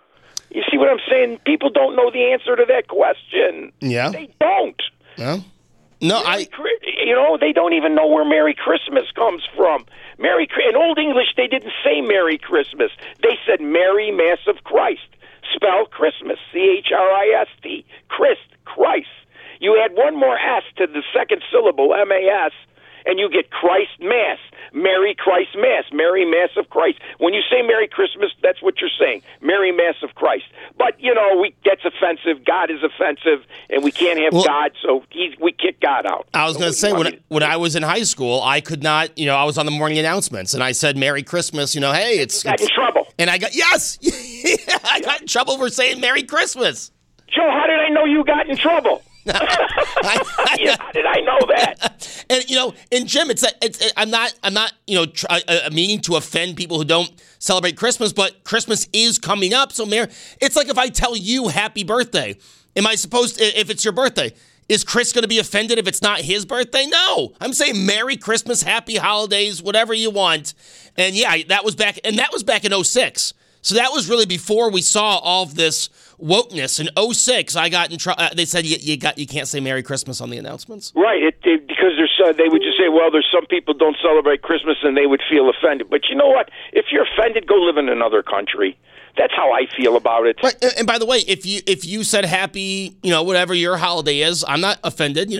You see what I'm saying? People don't know the answer to that question. Yeah. They don't. No. No, they don't even know where Merry Christmas comes from. In Old English, they didn't say Merry Christmas. They said Mary Mass of Christ. Spell Christmas, Christ, Christ. You add one more S to the second syllable, M-A-S, and you get Christ Mass. Merry Christ Mass, Mary Mass of Christ. When you say Merry Christmas, that's what you're saying, Mary Mass of Christ. But, that's offensive. God is offensive, and we can't have God, so we kick God out. I was going to say, when I was in high school, I could not, I was on the morning announcements, and I said Merry Christmas, hey, it's... Got in trouble. And I got, yes! I got in trouble for saying Merry Christmas. Joe, how did I know you got in trouble? How did I know that? And Jim, I'm not meaning to offend people who don't celebrate Christmas, but Christmas is coming up, so it's like if I tell you happy birthday, am I supposed to, if it's your birthday, is Chris going to be offended if it's not his birthday? No, I'm saying Merry Christmas, Happy Holidays, whatever you want. And that was back in 2006. So that was really before we saw all of this wokeness. In 2006, I got in trouble. They said you can't say Merry Christmas on the announcements. Right, because they would just say, well, there's some people don't celebrate Christmas and they would feel offended. But you know what? If you're offended, go live in another country. That's how I feel about it. Right, and by the way, if you said happy, whatever your holiday is, I'm not offended.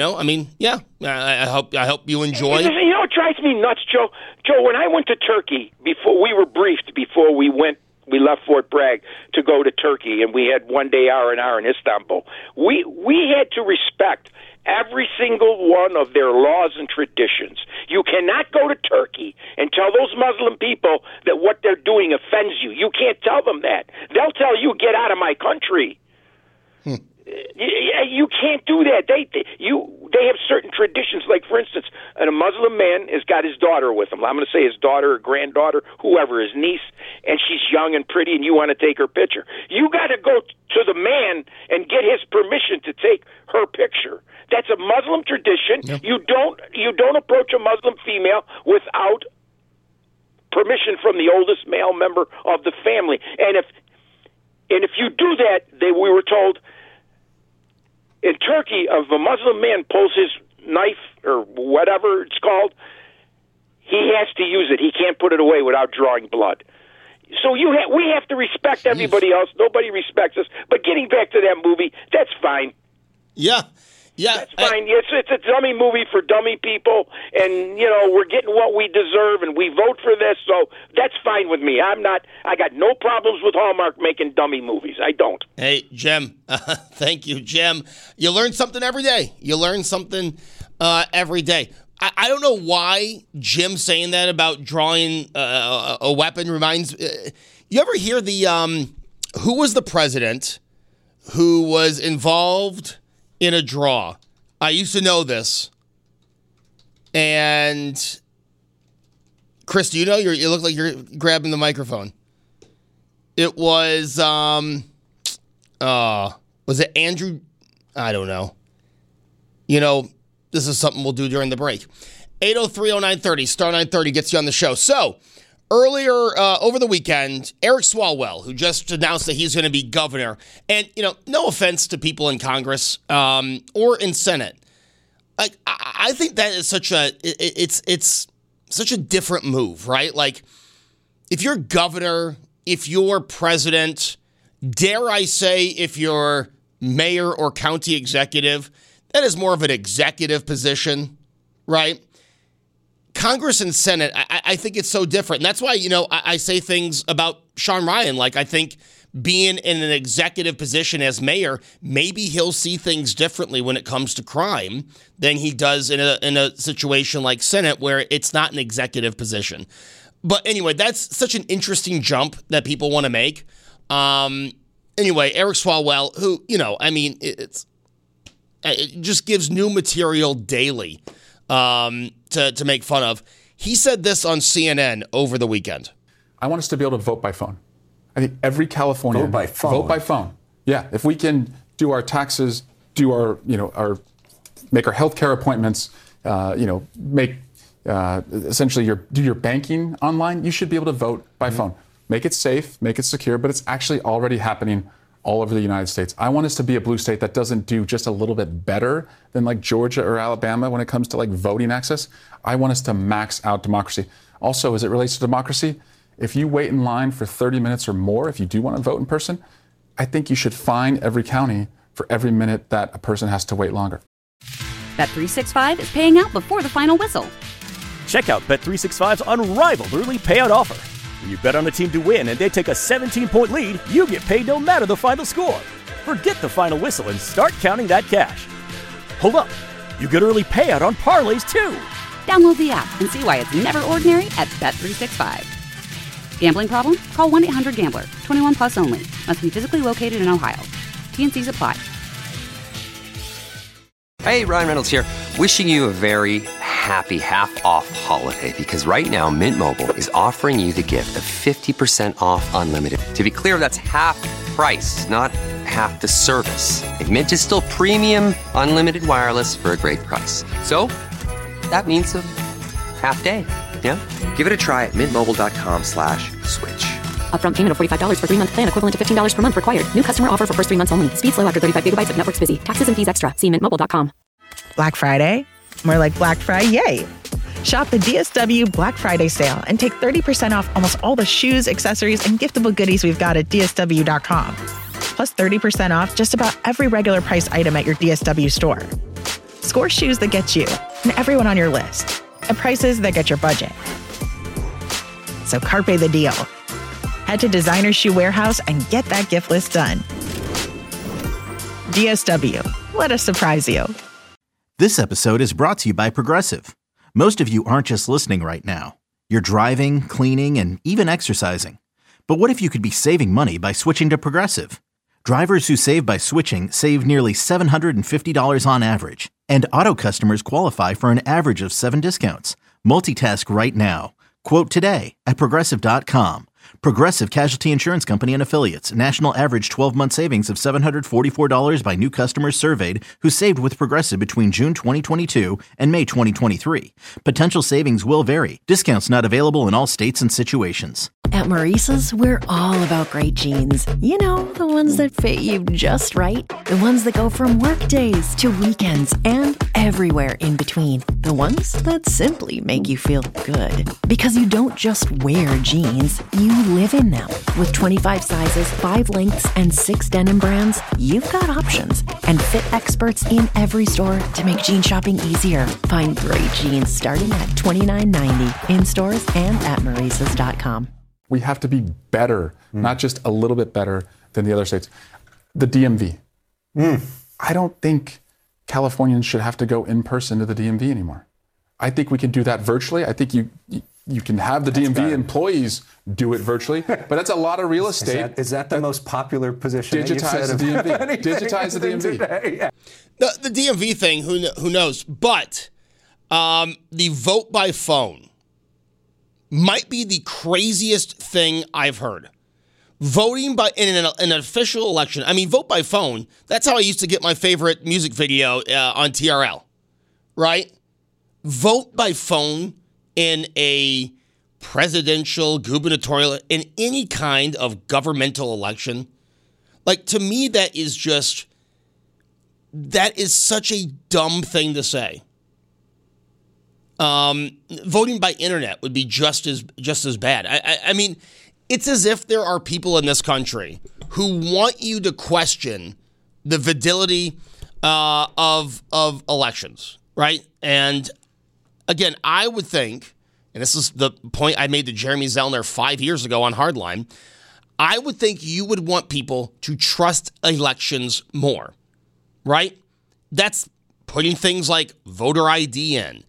I hope you enjoy. It drives me nuts, Joe. Joe, when I went to Turkey before we were briefed before we left Fort Bragg to go to Turkey, and we had one day R&R in Istanbul. We had to respect every single one of their laws and traditions. You cannot go to Turkey and tell those Muslim people that what they're doing offends you. You can't tell them that. They'll tell you, get out of my country. You can't do that. They have certain traditions. Like, for instance, a Muslim man has got his daughter with him. I'm going to say his daughter or granddaughter, whoever, his niece, and she's young and pretty, and you want to take her picture. You got to go to the man and get his permission to take her picture. That's a Muslim tradition. Yep. You don't approach a Muslim female without permission from the oldest male member of the family. And if you do that, we were told. In Turkey, if a Muslim man pulls his knife or whatever it's called, he has to use it. He can't put it away without drawing blood. So we have to respect everybody else. Nobody respects us. But getting back to that movie, that's fine. Yeah. That's fine. It's a dummy movie for dummy people, and we're getting what we deserve, and we vote for this, so that's fine with me. I got no problems with Hallmark making dummy movies. I don't. Hey, Jim. Thank you, Jim. You learn something every day. Every day. I don't know why Jim saying that about drawing a weapon reminds. You ever hear who was the president who was involved in a draw? I used to know this. And Chris, do you know? You look like you're grabbing the microphone. It was it Andrew? I don't know. This is something we'll do during the break. 803-0930, star 930 gets you on the show. So, earlier, over the weekend, Eric Swalwell, who just announced that he's going to be governor, and, no offense to people in Congress or in Senate, I think that is it's such a different move, right? Like, if you're governor, if you're president, dare I say if you're mayor or county executive, that is more of an executive position, right? Congress and Senate, I think it's so different. And that's why, I say things about Sean Ryan. Like, I think being in an executive position as mayor, maybe he'll see things differently when it comes to crime than he does in a situation like Senate where it's not an executive position. But anyway, that's such an interesting jump that people want to make. Anyway, Eric Swalwell, who, it just gives new material daily to make fun of. He said this on CNN over the weekend. I want us to be able to vote by phone. I think every Californian vote by phone. Yeah, if we can do our taxes, do our make our healthcare appointments, make essentially do your banking online, you should be able to vote by phone. Make it safe, make it secure, but it's actually already happening all over the United States. I want us to be a blue state that doesn't do just a little bit better than like Georgia or Alabama when it comes to like voting access. I want us to max out democracy. Also, as it relates to democracy, if you wait in line for 30 minutes or more, if you do want to vote in person, I think you should fine every county for every minute that a person has to wait longer. Bet365 is paying out before the final whistle. Check out Bet365's unrivaled early payout offer. When you bet on a team to win and they take a 17-point lead, you get paid no matter the final score. Forget the final whistle and start counting that cash. Hold up. You get early payout on parlays, too. Download the app and see why it's never ordinary at Bet365. Gambling problem? Call 1-800-GAMBLER. 21 plus only. Must be physically located in Ohio. T&Cs apply. Hey, Ryan Reynolds here. Wishing you a very happy half-off holiday because right now Mint Mobile is offering you the gift of 50% off unlimited. To be clear, that's half price, not half the service. Like Mint is still premium unlimited wireless for a great price. So that means a half day. Yeah? Give it a try at mintmobile.com/switch. Upfront payment of $45 for 3-month plan equivalent to $15 per month required. New customer offer for first 3 months only. Speed slow after 35 gigabytes if network's busy. Taxes and fees extra. See mintmobile.com. Black Friday? More like Black Friday. Shop the DSW Black Friday sale and take 30% off almost all the shoes, accessories, and giftable goodies we've got at DSW.com. Plus 30% off just about every regular price item at your DSW store. Score shoes that get you and everyone on your list at prices that get your budget. So carpe the deal. Head to Designer Shoe Warehouse and get that gift list done. DSW. Let us surprise you. This episode is brought to you by Progressive. Most of you aren't just listening right now. You're driving, cleaning, and even exercising. But what if you could be saving money by switching to Progressive? Drivers who save by switching save nearly $750 on average. And auto customers qualify for an average of 7 discounts. Multitask right now. Quote today at Progressive.com. Progressive Casualty Insurance Company and Affiliates. National average 12-month savings of $744 by new customers surveyed who saved with Progressive between June 2022 and May 2023. Potential savings will vary. Discounts not available in all states and situations. At Maurice's, we're all about great jeans. You know, the ones that fit you just right. The ones that go from work days to weekends and everywhere in between. The ones that simply make you feel good. Because you don't just wear jeans, you live in them. With 25 sizes, 5 lengths, and 6 denim brands, you've got options. And fit experts in every store to make jean shopping easier. Find great jeans starting at $29.90 in stores and at Maurice's.com. We have to be better, not just a little bit better than the other states. The DMV. I don't think Californians should have to go in person to the DMV anymore. I think we can do that virtually. I think you can have the DMV employees do it virtually, but that's a lot of real estate. Is that the most popular position? Digitize the DMV. Digitize the DMV. Today? The DMV thing, who knows? But the vote by phone might be the craziest thing I've heard. Voting by in an official election. I mean, vote by phone. That's how I used to get my favorite music video on TRL, right? Vote by phone in a presidential, gubernatorial, in any kind of governmental election. Like, to me, that is such a dumb thing to say. Voting by internet would be just as bad. I mean, it's as if there are people in this country who want you to question the validity of elections, right? And again, I would think, and this is the point I made to Jeremy Zellner 5 years ago on Hardline, I would think you would want people to trust elections more, right? That's putting things like voter ID in,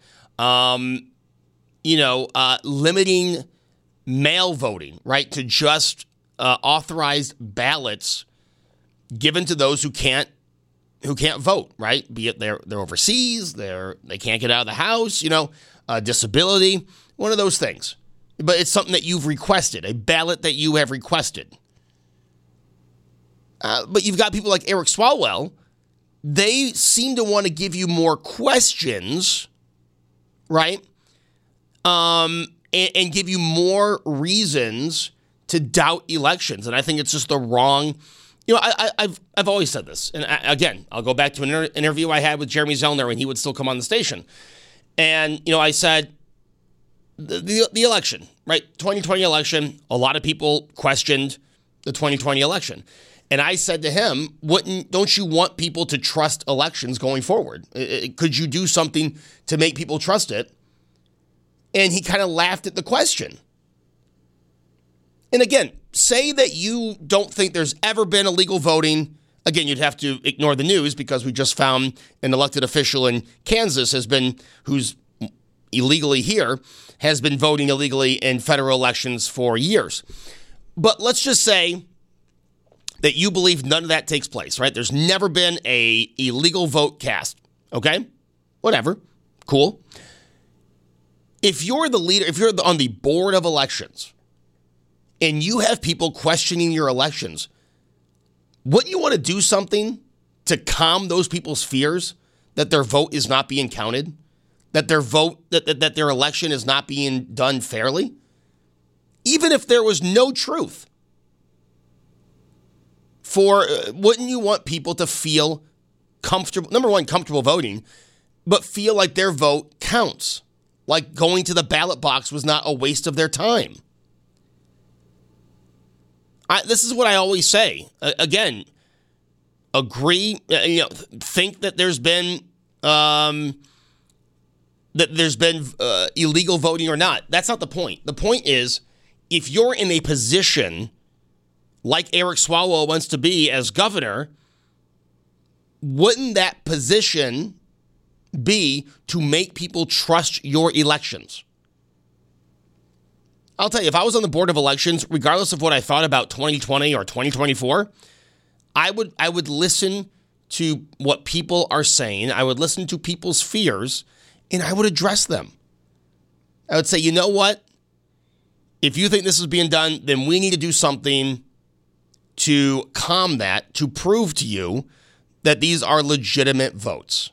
limiting mail voting, right, to just authorized ballots given to those who can't vote, right? Be it they're overseas, they can't get out of the house, disability, one of those things. But it's something that you've requested, a ballot that you have requested. But you've got people like Eric Swalwell. They seem to want to give you more questions, right? And give you more reasons to doubt elections. And I think it's just the wrong You know, I've always said this, and again, I'll go back to an interview I had with Jeremy Zellner when he would still come on the station, and you know, I said the election, right? 2020 election. A lot of people questioned the 2020 election, and I said to him, don't you want people to trust elections going forward? Could you do something to make people trust it? And he kind of laughed at the question. And again, say that you don't think there's ever been illegal voting. Again, you'd have to ignore the news because we just found an elected official in Kansas who's illegally here, has been voting illegally in federal elections for years. But let's just say that you believe none of that takes place, right? There's never been a illegal vote cast, okay? Whatever, cool. If you're the leader, if you're on the board of elections, and you have people questioning your elections, wouldn't you want to do something to calm those people's fears that their vote is not being counted, that their vote, that their election is not being done fairly? Even if there was no truth. Wouldn't you want people to feel comfortable, number one, comfortable voting, but feel like their vote counts, like going to the ballot box was not a waste of their time? This is what I always say. Again, agree. Think that there's been illegal voting or not. That's not the point. The point is, if you're in a position like Eric Swalwell wants to be as governor, wouldn't that position be to make people trust your elections? I'll tell you, if I was on the board of elections, regardless of what I thought about 2020 or 2024, I would listen to what people are saying. I would listen to people's fears, and I would address them. I would say, you know what? If you think this is being done, then we need to do something to calm that, to prove to you that these are legitimate votes.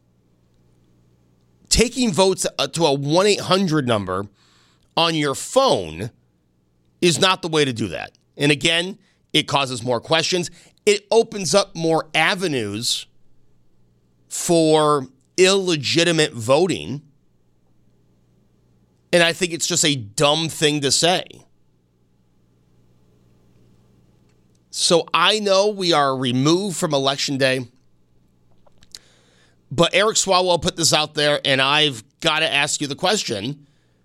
Taking votes to a 1-800 number on your phone is not the way to do that. And again, it causes more questions. It opens up more avenues for illegitimate voting. And I think it's just a dumb thing to say. So I know we are removed from Election Day, but Eric Swalwell put this out there, and I've got to ask you the question.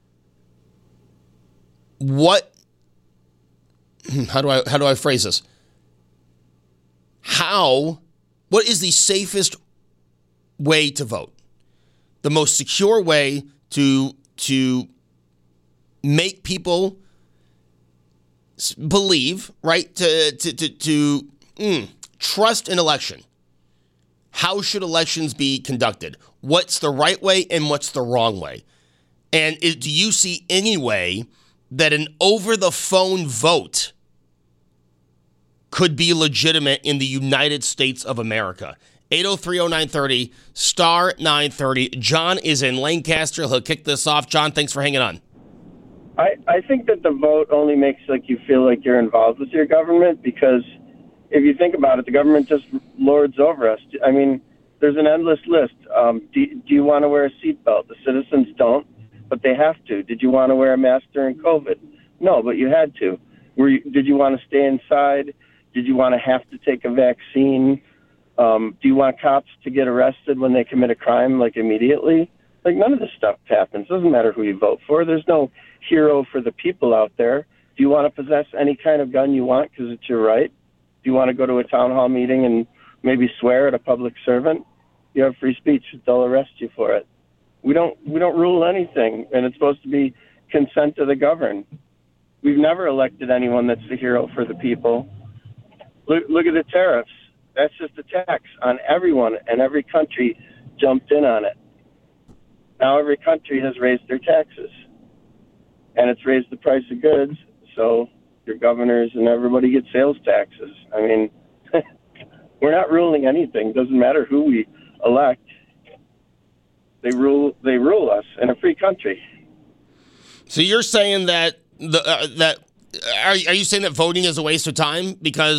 How do I phrase this? What is the safest way to vote? The most secure way to make people believe, right? To trust an election. How should elections be conducted? What's the right way and what's the wrong way? And do you see any way that an over-the-phone vote could be legitimate in the United States of America? 803-0930, star 930. John is in Lancaster. He'll kick this off. John, thanks for hanging on. I think that the vote only makes you feel like you're involved with your government, because if you think about it, the government just lords over us. I mean, there's an endless list. Do you want to wear a seatbelt? The citizens don't, but they have to. Did you want to wear a mask during COVID? No, but you had to. Did you want to stay inside? Did you want to have to take a vaccine? Do you want cops to get arrested when they commit a crime, immediately? None of this stuff happens. Doesn't matter who you vote for. There's no hero for the people out there. Do you want to possess any kind of gun you want because it's your right? Do you want to go to a town hall meeting and maybe swear at a public servant? You have free speech. They'll arrest you for it. We don't rule anything, and it's supposed to be consent of the governed. We've never elected anyone that's the hero for the people. Look at the tariffs. That's just a tax on everyone, and every country jumped in on it. Now every country has raised their taxes, and it's raised the price of goods, so your governors and everybody get sales taxes. I mean, we're not ruling anything. Doesn't matter who we elect. They rule us in a free country. So you're saying that are you saying that voting is a waste of time because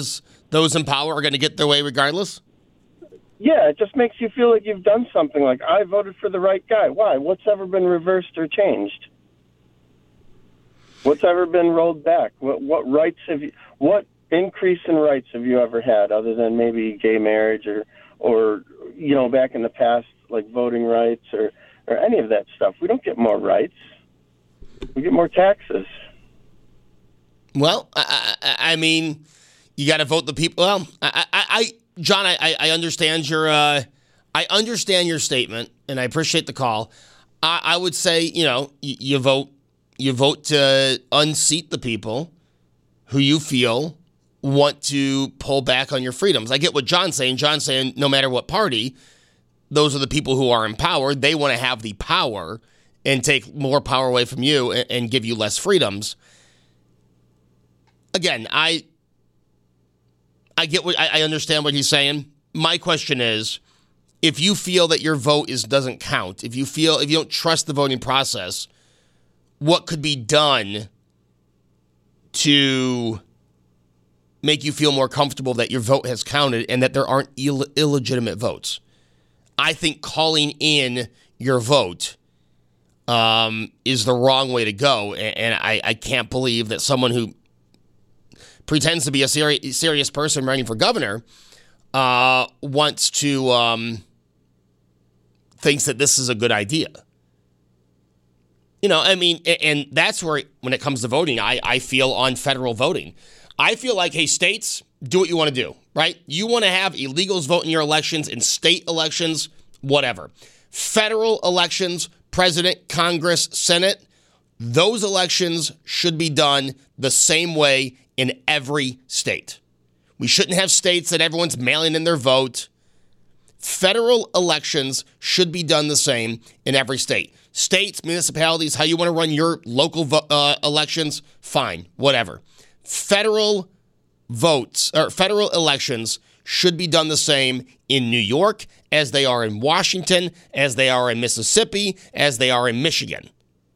those in power are going to get their way regardless? Yeah, it just makes you feel like you've done something. Like, I voted for the right guy. Why? What's ever been reversed or changed? What's ever been rolled back? What rights have you? What increase in rights have you ever had, other than maybe gay marriage or back in the past, like voting rights or any of that stuff? We don't get more rights. We get more taxes. Well, I mean, you got to vote the people. Well, John, I understand your statement, and I appreciate the call. I would say, you vote to unseat the people who you feel want to pull back on your freedoms. I get what John's saying. John's saying no matter what party, those are the people who are in power. They want to have the power and take more power away from you and give you less freedoms. Again, I understand what he's saying. My question is, if you feel that your vote doesn't count, if you don't trust the voting process, what could be done to make you feel more comfortable that your vote has counted and that there aren't illegitimate votes? I think calling in your vote is the wrong way to go, and I can't believe that someone who pretends to be a serious person running for governor wants to thinks that this is a good idea. And that's where, when it comes to voting, I feel on federal voting. I feel like, hey, states, do what you want to do, right? You want to have illegals vote in your elections, in state elections, whatever. Federal elections, president, Congress, Senate, those elections should be done the same way in every state. We shouldn't have states that everyone's mailing in their vote. Federal elections should be done the same in every state. States, municipalities, how you want to run your local elections, fine, whatever. Federal votes or federal elections should be done the same in New York as they are in Washington, as they are in Mississippi, as they are in Michigan.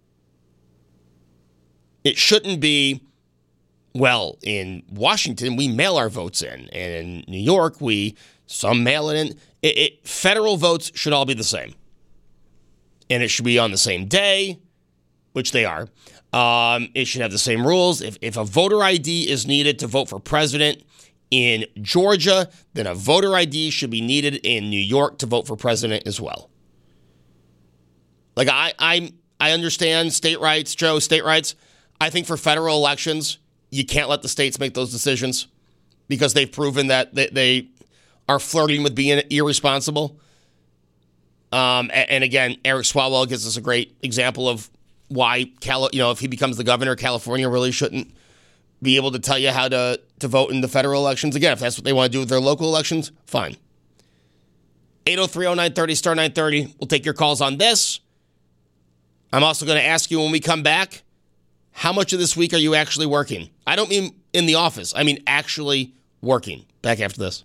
It shouldn't be, well, in Washington, we mail our votes in. And in New York, some mail it in. Federal votes should all be the same. And it should be on the same day, which they are. It should have the same rules. If a voter ID is needed to vote for president in Georgia, then a voter ID should be needed in New York to vote for president as well. Like, I understand state rights, Joe, state rights. I think for federal elections, you can't let the states make those decisions because they've proven that they are flirting with being irresponsible. And again, Eric Swalwell gives us a great example of why, if he becomes the governor, California really shouldn't be able to tell you how to vote in the federal elections. Again, if that's what they want to do with their local elections, fine. 803-0930, star 930. We'll take your calls on this. I'm also going to ask you when we come back, how much of this week are you actually working? I don't mean in the office. I mean actually working. Back after this.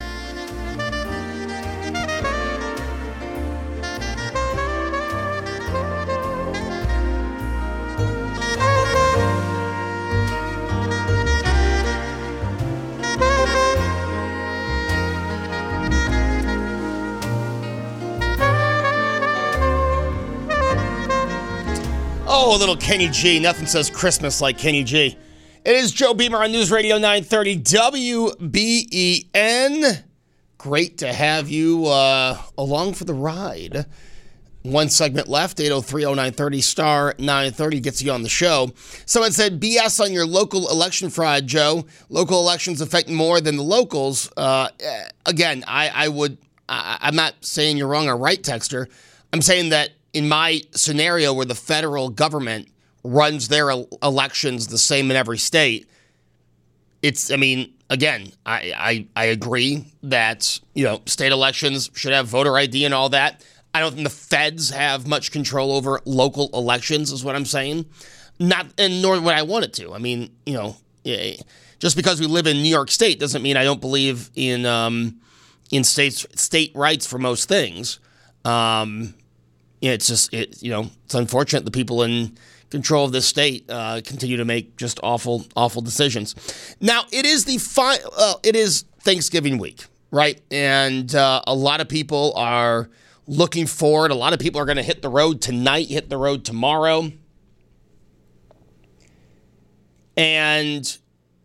Oh, a little Kenny G. Nothing says Christmas like Kenny G. It is Joe Beamer on News Radio 930 WBEN. Great to have you along for the ride. One segment left, 803-0930, star 930 gets you on the show. Someone said, BS on your local election fraud, Joe. Local elections affect more than the locals. Again, I'm not saying you're wrong or right, Texter. I'm saying that in my scenario where the federal government runs their elections the same in every state, I agree that, state elections should have voter ID and all that. I don't think the feds have much control over local elections, is what I'm saying. Nor would I want it to. I mean, just because we live in New York State doesn't mean I don't believe in state rights for most things. It's unfortunate the people in control of this state continue to make just awful decisions. Now, it is Thanksgiving week, right? And a lot of people are looking forward. A lot of people are going to hit the road tonight, hit the road tomorrow. And,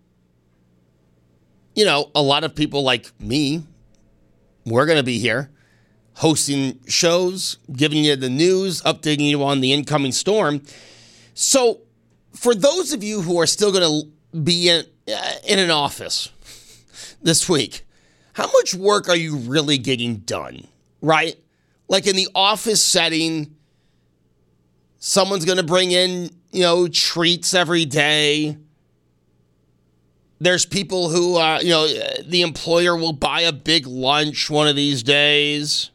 you know, a lot of people like me, we're going to be here hosting shows, giving you the news, updating you on the incoming storm. So for those of you who are still going to be in an office this week, how much work are you really getting done, right? Like in the office setting, someone's going to bring in, you know, treats every day. There's people who, you know, the employer will buy a big lunch one of these days.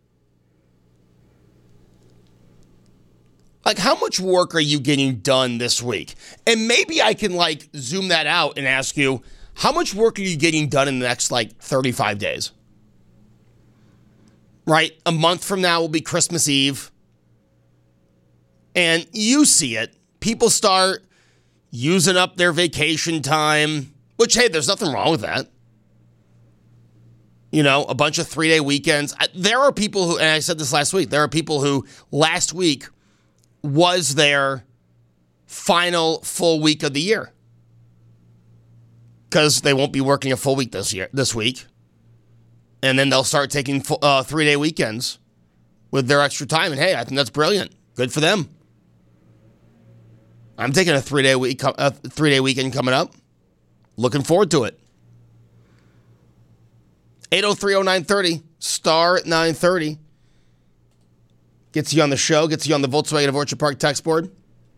Like, how much work are you getting done this week? And maybe I can, like, zoom that out and ask you, how much work are you getting done in the next, like, 35 days? Right? A month from now will be Christmas Eve. And you see it. People start using up their vacation time, which, hey, there's nothing wrong with that. You know, a bunch of 3-day weekends. There are people who, and I said this last week, there are people who last week was their final full week of the year. Because they won't be working a full week this week. And then they'll start taking 3-day weekends with their extra time. And hey, I think that's brilliant. Good for them. I'm taking a 3-day weekend coming up. Looking forward to it. 8030930, star 930. Gets you on the show, gets you on the Volkswagen of Orchard Park text board.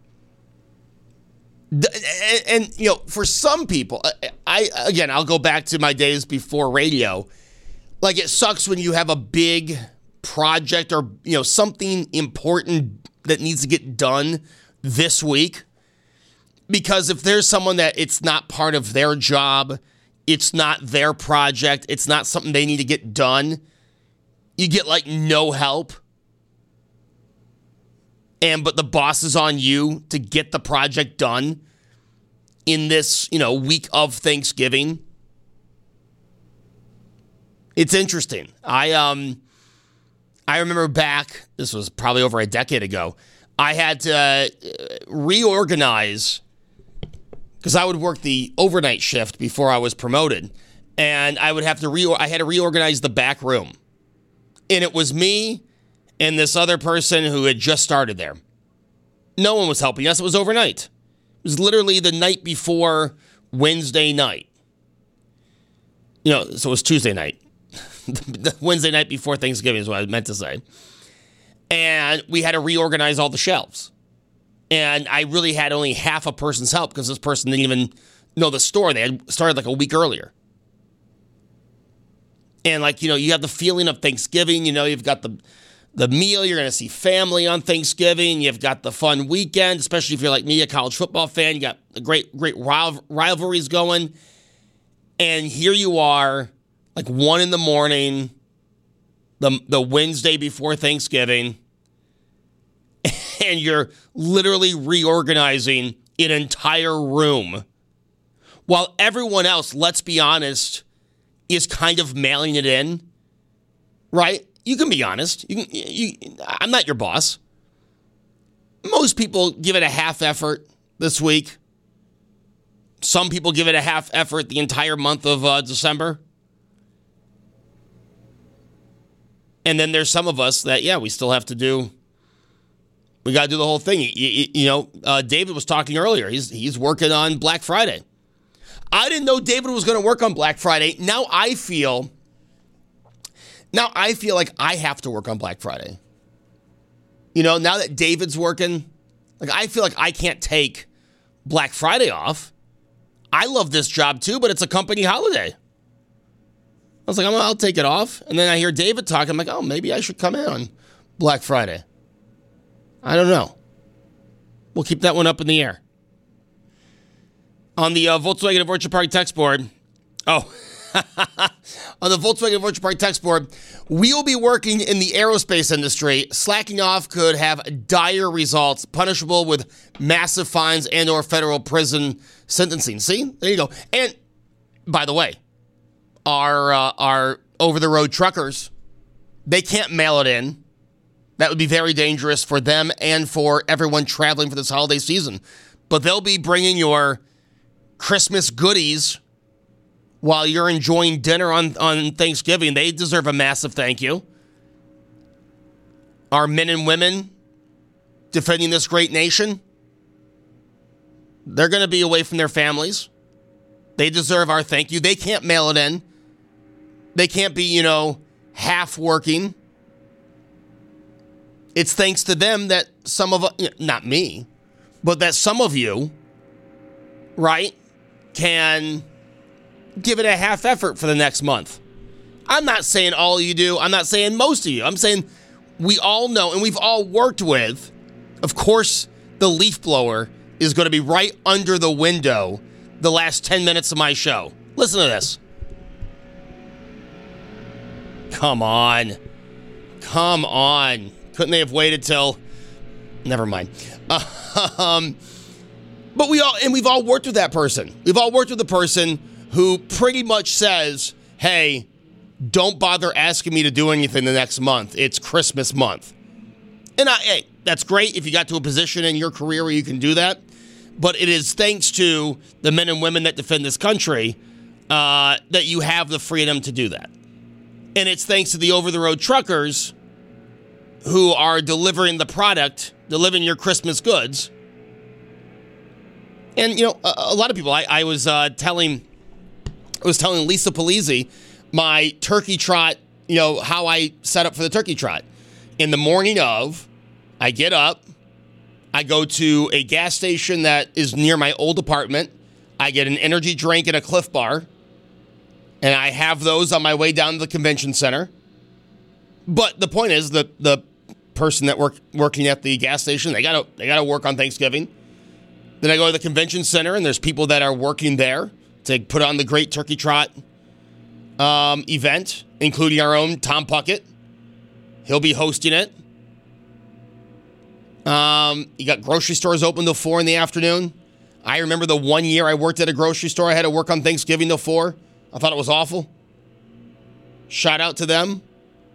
And you know, for some people, I'll go back to my days before radio. Like, it sucks when you have a big project or, you know, something important that needs to get done this week. Because if there's someone that it's not part of their job, it's not their project, it's not something they need to get done, you get like no help. But the boss is on you to get the project done in this, you know, week of Thanksgiving. It's interesting. I remember back, this was probably over a decade ago, I had to reorganize because I would work the overnight shift before I was promoted, and I would have to I had to reorganize the back room. And it was me and this other person who had just started there. No one was helping us. It was overnight. It was literally the night before Wednesday night. You know, so it was Tuesday night. The Wednesday night before Thanksgiving is what I meant to say. And we had to reorganize all the shelves. And I really had only half a person's help because this person didn't even know the store. They had started like a week earlier. And like, you know, you have the feeling of Thanksgiving. You know, you've got the meal. You're going to see family on Thanksgiving. You've got the fun weekend, especially if you're like me, a college football fan. You got the great rivalries going. And here you are, like 1 a.m, the Wednesday before Thanksgiving, and you're literally reorganizing an entire room while everyone else, let's be honest, is kind of mailing it in, right? You can be honest. I'm not your boss. Most people give it a half effort this week. Some people give it a half effort the entire month of December. And then there's some of us that, we still have to do. We got to do the whole thing. You know, David was talking earlier. He's working on Black Friday. I didn't know David was going to work on Black Friday. Now I feel like I have to work on Black Friday. You know, now that David's working, like I feel like I can't take Black Friday off. I love this job too, but it's a company holiday. I was like, I'll take it off. And then I hear David talking. I'm like, oh, maybe I should come in on Black Friday. I don't know. We'll keep that one up in the air. On the Volkswagen of Orchard Park text board. On the Volkswagen of Orchard Park text board, we'll be working in the aerospace industry. Slacking off could have dire results, punishable with massive fines and or federal prison sentencing. See? There you go. And, by the way, our over-the-road truckers, they can't mail it in. That would be very dangerous for them and for everyone traveling for this holiday season. But they'll be bringing your Christmas goodies while you're enjoying dinner on Thanksgiving. They deserve a massive thank you. Our men and women defending this great nation, they're going to be away from their families. They deserve our thank you. They can't mail it in. They can't be, half working. It's thanks to them that some of, not me, but that some of you, right, can give it a half effort for the next month. I'm not saying all of you do. I'm not saying most of you. I'm saying we all know, and we've all worked with, of course, the leaf blower is going to be right under the window the last 10 minutes of my show. Listen to this. Come on. Couldn't they have waited till... Never mind. But we've all worked with that person. We've all worked with the person who pretty much says, hey, don't bother asking me to do anything the next month. It's Christmas month. And hey, that's great if you got to a position in your career where you can do that. But it is thanks to the men and women that defend this country that you have the freedom to do that. And it's thanks to the over-the-road truckers who are delivering the product, delivering your Christmas goods. And, a lot of people, I was telling Lisa Polizzi my turkey trot, how I set up for the turkey trot. In the morning of, I get up, I go to a gas station that is near my old apartment. I get an energy drink and a Cliff Bar, and I have those on my way down to the convention center. But the point is that the person that working at the gas station, they gotta work on Thanksgiving. Then I go to the convention center, and there's people that are working there to put on the Great Turkey Trot event, including our own Tom Puckett. He'll be hosting it. You got grocery stores open till 4 in the afternoon. I remember the one year I worked at a grocery store, I had to work on Thanksgiving till 4. I thought it was awful. Shout out to them.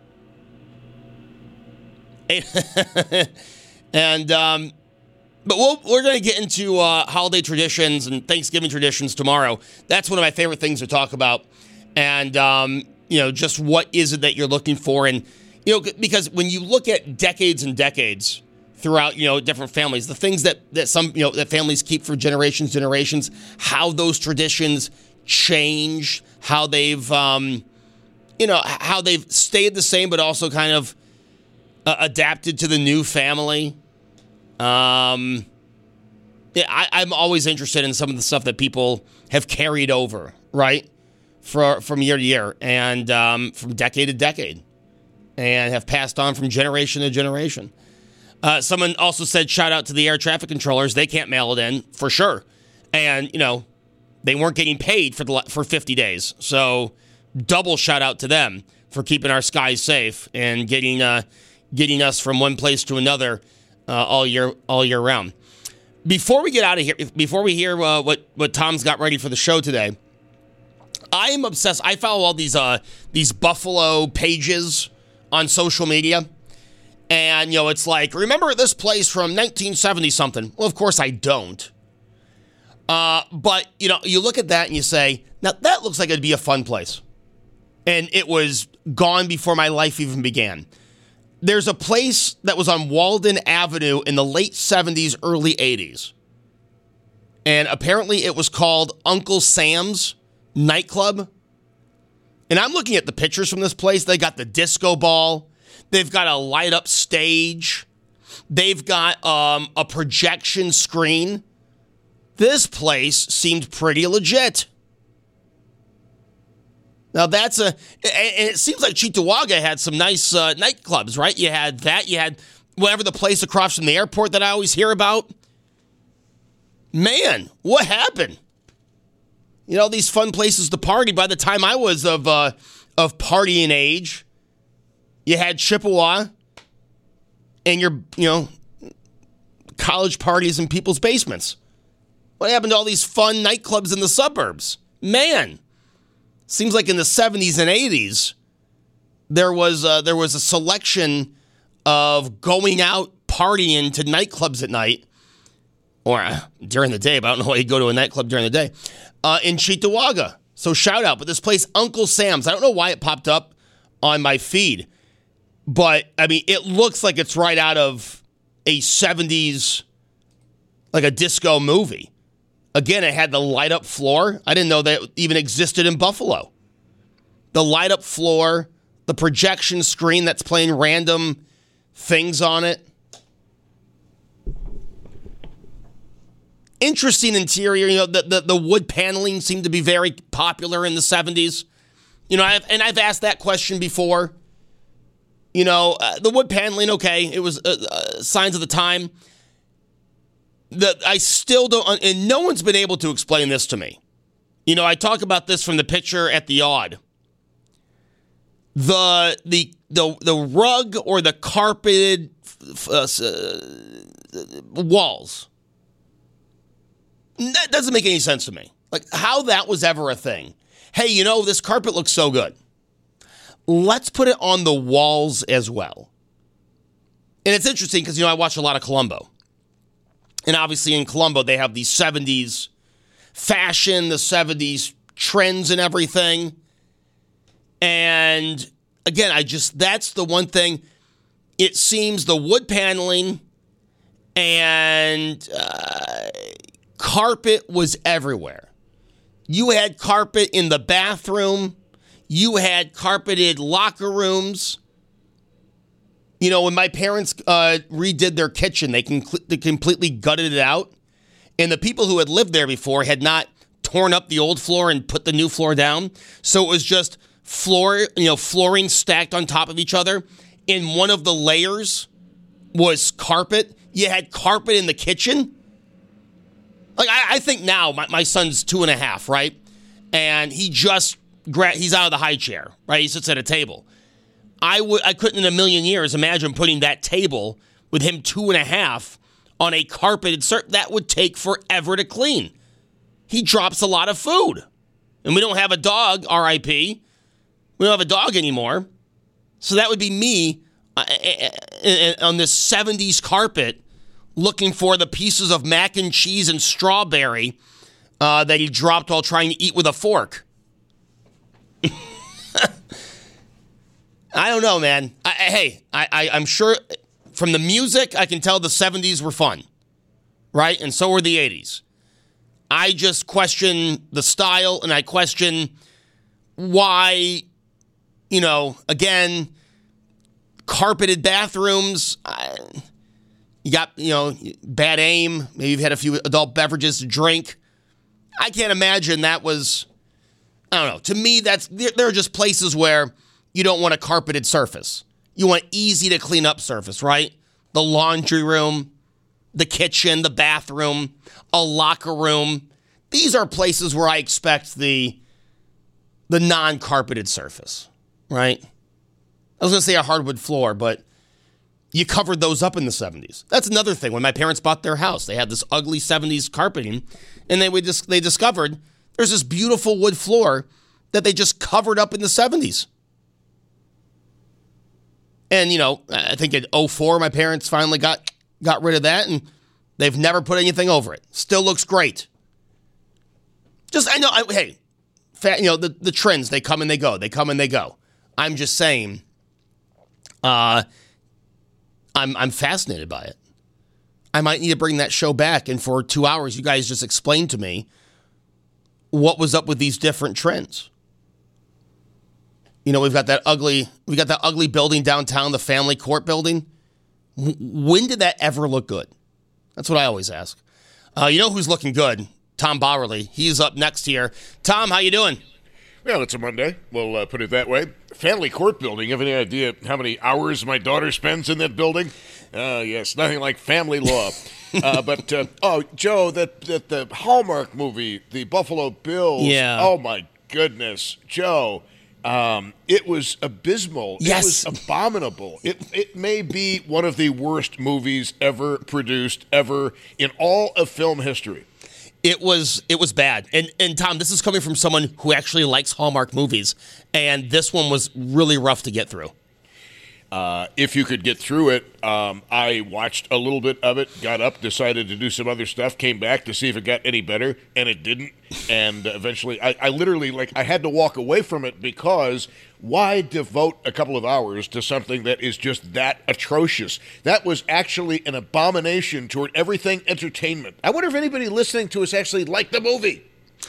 And but we're going to get into holiday traditions and Thanksgiving traditions tomorrow. That's one of my favorite things to talk about. And just what is it that you're looking for? And because when you look at decades and decades throughout different families, the things that some that families keep for generations, how those traditions change, how they've how they've stayed the same but also kind of adapted to the new family. I'm always interested in some of the stuff that people have carried over, right, from year to year and from decade to decade, and have passed on from generation to generation. Someone also said, shout out to the air traffic controllers. They can't mail it in for sure, and they weren't getting paid for 50 days, so double shout out to them for keeping our skies safe and getting us from one place to another all year round. Before we get out of here, before we hear what Tom's got ready for the show today, I am obsessed. I follow all these Buffalo pages on social media, and it's like, remember this place from 1970 something. Well, of course I don't. But you look at that and you say, now that looks like it'd be a fun place, and it was gone before my life even began. There's a place that was on Walden Avenue in the late 70s, early 80s. And apparently it was called Uncle Sam's Nightclub. And I'm looking at the pictures from this place. They got the disco ball. They've got a light-up stage. They've got a projection screen. This place seemed pretty legit. Now and it seems like Cheektowaga had some nice nightclubs, right? You had that, you had whatever the place across from the airport that I always hear about. Man, what happened? These fun places to party. By the time I was of partying age, you had Chippewa and your college parties in people's basements. What happened to all these fun nightclubs in the suburbs? Man. Seems like in the 70s and 80s, there was a selection of going out partying to nightclubs at night, or during the day, but I don't know why you go to a nightclub during the day, in Cheektowaga. So shout out. But this place, Uncle Sam's, I don't know why it popped up on my feed, but, I mean, it looks like it's right out of a 70s, like a disco movie. Again, it had the light-up floor. I didn't know that even existed in Buffalo. The light-up floor, the projection screen that's playing random things on it. Interesting interior. You know, the wood paneling seemed to be very popular in the 70s. You know, I've asked that question before. You know, the wood paneling, okay, it was signs of the time. I still don't, and no one's been able to explain this to me. You know, I talk about this from the picture at the Odd. The rug or the carpeted walls. That doesn't make any sense to me. Like, how that was ever a thing. Hey, you know, this carpet looks so good. Let's put it on the walls as well. And it's interesting because, you know, I watch a lot of Columbo. And obviously in Columbo, they have the 70s fashion, the 70s trends and everything. And again, that's the one thing. It seems the wood paneling and carpet was everywhere. You had carpet in the bathroom. You had carpeted locker rooms. You know, when my parents redid their kitchen, they completely gutted it out. And the people who had lived there before had not torn up the old floor and put the new floor down. So it was just flooring stacked on top of each other. And one of the layers was carpet. You had carpet in the kitchen. Like, I think now, my son's 2.5, right? And he's out of the high chair, right? He sits at a table. I couldn't in a million years imagine putting that table with him 2.5 on a carpeted that would take forever to clean. He drops a lot of food. And we don't have a dog, R.I.P. We don't have a dog anymore. So that would be me on this 70s carpet looking for the pieces of mac and cheese and strawberry that he dropped while trying to eat with a fork. I don't know, man. I'm sure from the music, I can tell the 70s were fun, right? And so were the 80s. I just question the style, and I question why, you know, again, carpeted bathrooms. You got, you know, bad aim. Maybe you've had a few adult beverages to drink. I can't imagine that was, I don't know. To me, there are just places where you don't want a carpeted surface. You want easy to clean up surface, right? The laundry room, the kitchen, the bathroom, a locker room. These are places where I expect the non-carpeted surface, right? I was going to say a hardwood floor, but you covered those up in the 70s. That's another thing. When my parents bought their house, they had this ugly 70s carpeting, and they discovered there's this beautiful wood floor that they just covered up in the 70s. And, you know, I think in 2004, my parents finally got rid of that, and they've never put anything over it. Still looks great. The trends, they come and they go. They come and they go. I'm just saying, I'm fascinated by it. I might need to bring that show back, and for 2 hours, you guys just explain to me what was up with these different trends. You know, we've got that ugly building downtown, the Family Court building. When did that ever look good? That's what I always ask. You know who's looking good? Tom Bowerly. He's up next here. Tom, how you doing? Well, it's a Monday. We'll put it that way. Family Court building. Have any idea how many hours my daughter spends in that building? Yes, nothing like family law. But Joe, that the Hallmark movie, the Buffalo Bills. Yeah. Oh my goodness, Joe. It was abysmal. Yes. It was abominable. It may be one of the worst movies ever produced, ever in all of film history. It was bad. And Tom, this is coming from someone who actually likes Hallmark movies, and this one was really rough to get through. If you could get through it, I watched a little bit of it, got up, decided to do some other stuff, came back to see if it got any better, and it didn't. And eventually, I literally, I had to walk away from it because why devote a couple of hours to something that is just that atrocious? That was actually an abomination toward everything entertainment. I wonder if anybody listening to us actually liked the movie.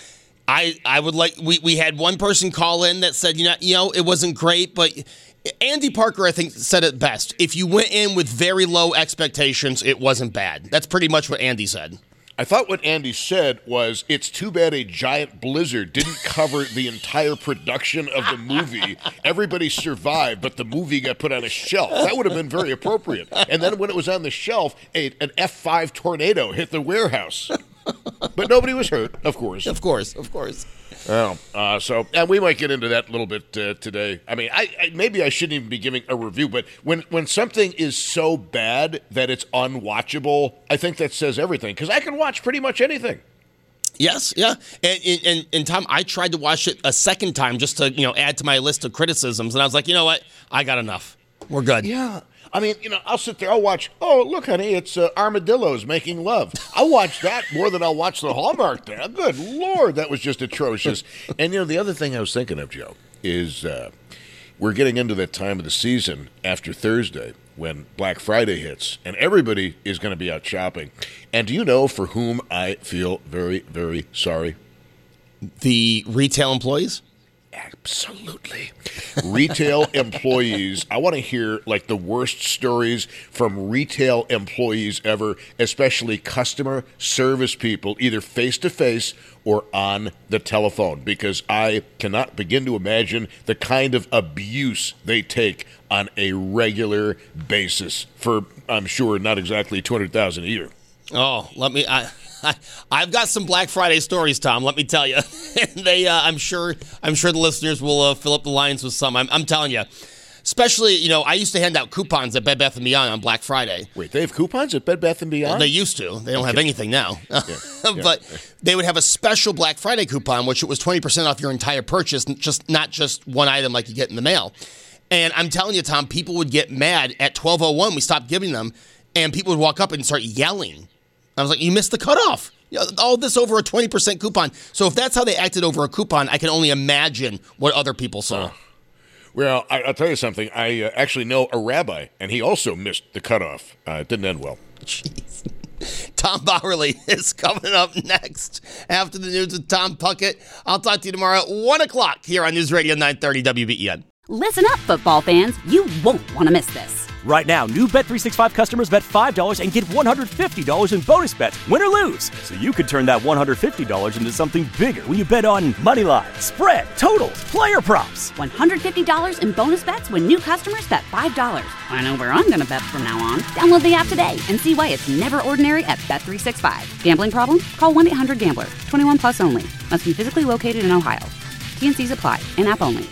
I would like, we had one person call in that said, it wasn't great, but Andy Parker, I think, said it best. If you went in with very low expectations, it wasn't bad. That's pretty much what Andy said. I thought what Andy said was, it's too bad a giant blizzard didn't cover the entire production of the movie. Everybody survived, but the movie got put on a shelf. That would have been very appropriate. And then when it was on the shelf, an F5 tornado hit the warehouse. But nobody was hurt, of course. Of course. Well, and we might get into that a little bit today. I mean, I maybe I shouldn't even be giving a review, but when something is so bad that it's unwatchable, I think that says everything, because I can watch pretty much anything. Yes, yeah. And Tom, I tried to watch it a second time just to, add to my list of criticisms, and I was like, you know what? I got enough. We're good. Yeah. I mean, I'll sit there, I'll watch, oh, look, honey, it's armadillos making love. I'll watch that more than I'll watch the Hallmark thing. Good Lord, that was just atrocious. And, the other thing I was thinking of, Joe, is we're getting into that time of the season after Thursday when Black Friday hits, and everybody is going to be out shopping. And do you know for whom I feel very, very sorry? The retail employees? Absolutely. Retail employees. I want to hear the worst stories from retail employees ever, especially customer service people, either face-to-face or on the telephone, because I cannot begin to imagine the kind of abuse they take on a regular basis for, I'm sure, not exactly $200,000 a year. Oh, I've got some Black Friday stories, Tom. Let me tell you, they. I'm sure the listeners will fill up the lines with some. I'm telling you, especially I used to hand out coupons at Bed Bath & Beyond on Black Friday. Wait, they have coupons at Bed Bath & Beyond? Well, they used to. They don't have anything now. Yeah. But they would have a special Black Friday coupon, which it was 20% off your entire purchase, not just one item like you get in the mail. And I'm telling you, Tom, people would get mad at 12:01. We stopped giving them, and people would walk up and start yelling. I was like, you missed the cutoff. All this over a 20% coupon. So if that's how they acted over a coupon, I can only imagine what other people saw. Well, I'll tell you something. I actually know a rabbi, and he also missed the cutoff. It didn't end well. Jeez. Tom Bauerle is coming up next after the news with Tom Puckett. I'll talk to you tomorrow at 1 o'clock here on News Radio 930 WBEN. Listen up, football fans. You won't want to miss this. Right now, new Bet365 customers bet $5 and get $150 in bonus bets, win or lose. So you could turn that $150 into something bigger when you bet on moneyline, spread, totals, player props. $150 in bonus bets when new customers bet $5. I know where I'm going to bet from now on. Download the app today and see why it's never ordinary at Bet365. Gambling problem? Call 1-800-GAMBLER. 21 plus only. Must be physically located in Ohio. T&Cs apply. In-app only.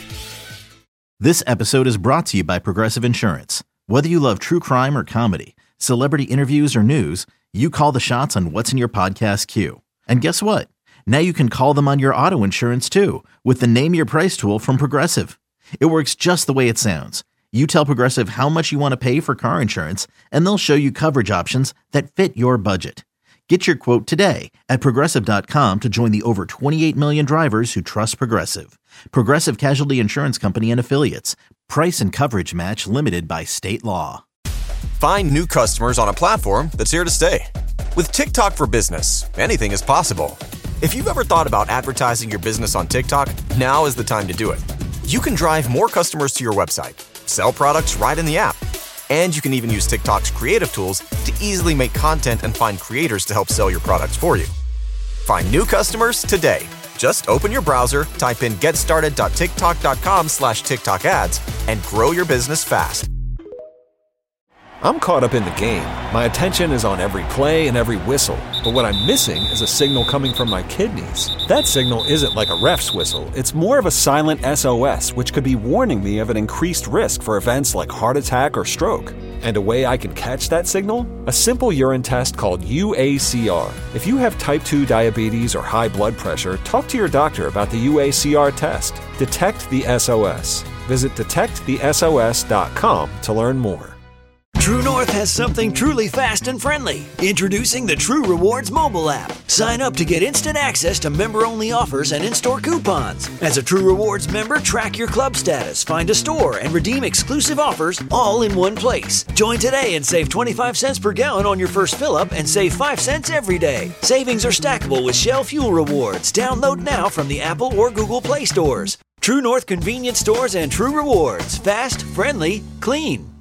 This episode is brought to you by Progressive Insurance. Whether you love true crime or comedy, celebrity interviews or news, you call the shots on what's in your podcast queue. And guess what? Now you can call them on your auto insurance too with the Name Your Price tool from Progressive. It works just the way it sounds. You tell Progressive how much you want to pay for car insurance, and they'll show you coverage options that fit your budget. Get your quote today at Progressive.com to join the over 28 million drivers who trust Progressive. Progressive Casualty Insurance Company and Affiliates. Price and coverage match limited by state law. Find new customers on a platform that's here to stay. With TikTok for Business, anything is possible. If you've ever thought about advertising your business on TikTok, now is the time to do it. You can drive more customers to your website, sell products right in the app, and you can even use TikTok's creative tools to easily make content and find creators to help sell your products for you. Find new customers today. Just open your browser, type in getstarted.tiktok.com/TikTok ads, and grow your business fast. I'm caught up in the game. My attention is on every play and every whistle. But what I'm missing is a signal coming from my kidneys. That signal isn't like a ref's whistle. It's more of a silent SOS, which could be warning me of an increased risk for events like heart attack or stroke. And a way I can catch that signal? A simple urine test called UACR. If you have type 2 diabetes or high blood pressure, talk to your doctor about the UACR test. Detect the SOS. Visit detectthesos.com to learn more. True North has something truly fast and friendly. Introducing the True Rewards mobile app. Sign up to get instant access to member-only offers and in-store coupons. As a True Rewards member, track your club status, find a store, and redeem exclusive offers all in one place. Join today and save 25 cents per gallon on your first fill-up and save 5 cents every day. Savings are stackable with Shell Fuel Rewards. Download now from the Apple or Google Play stores. True North convenience stores and True Rewards. Fast, friendly, clean.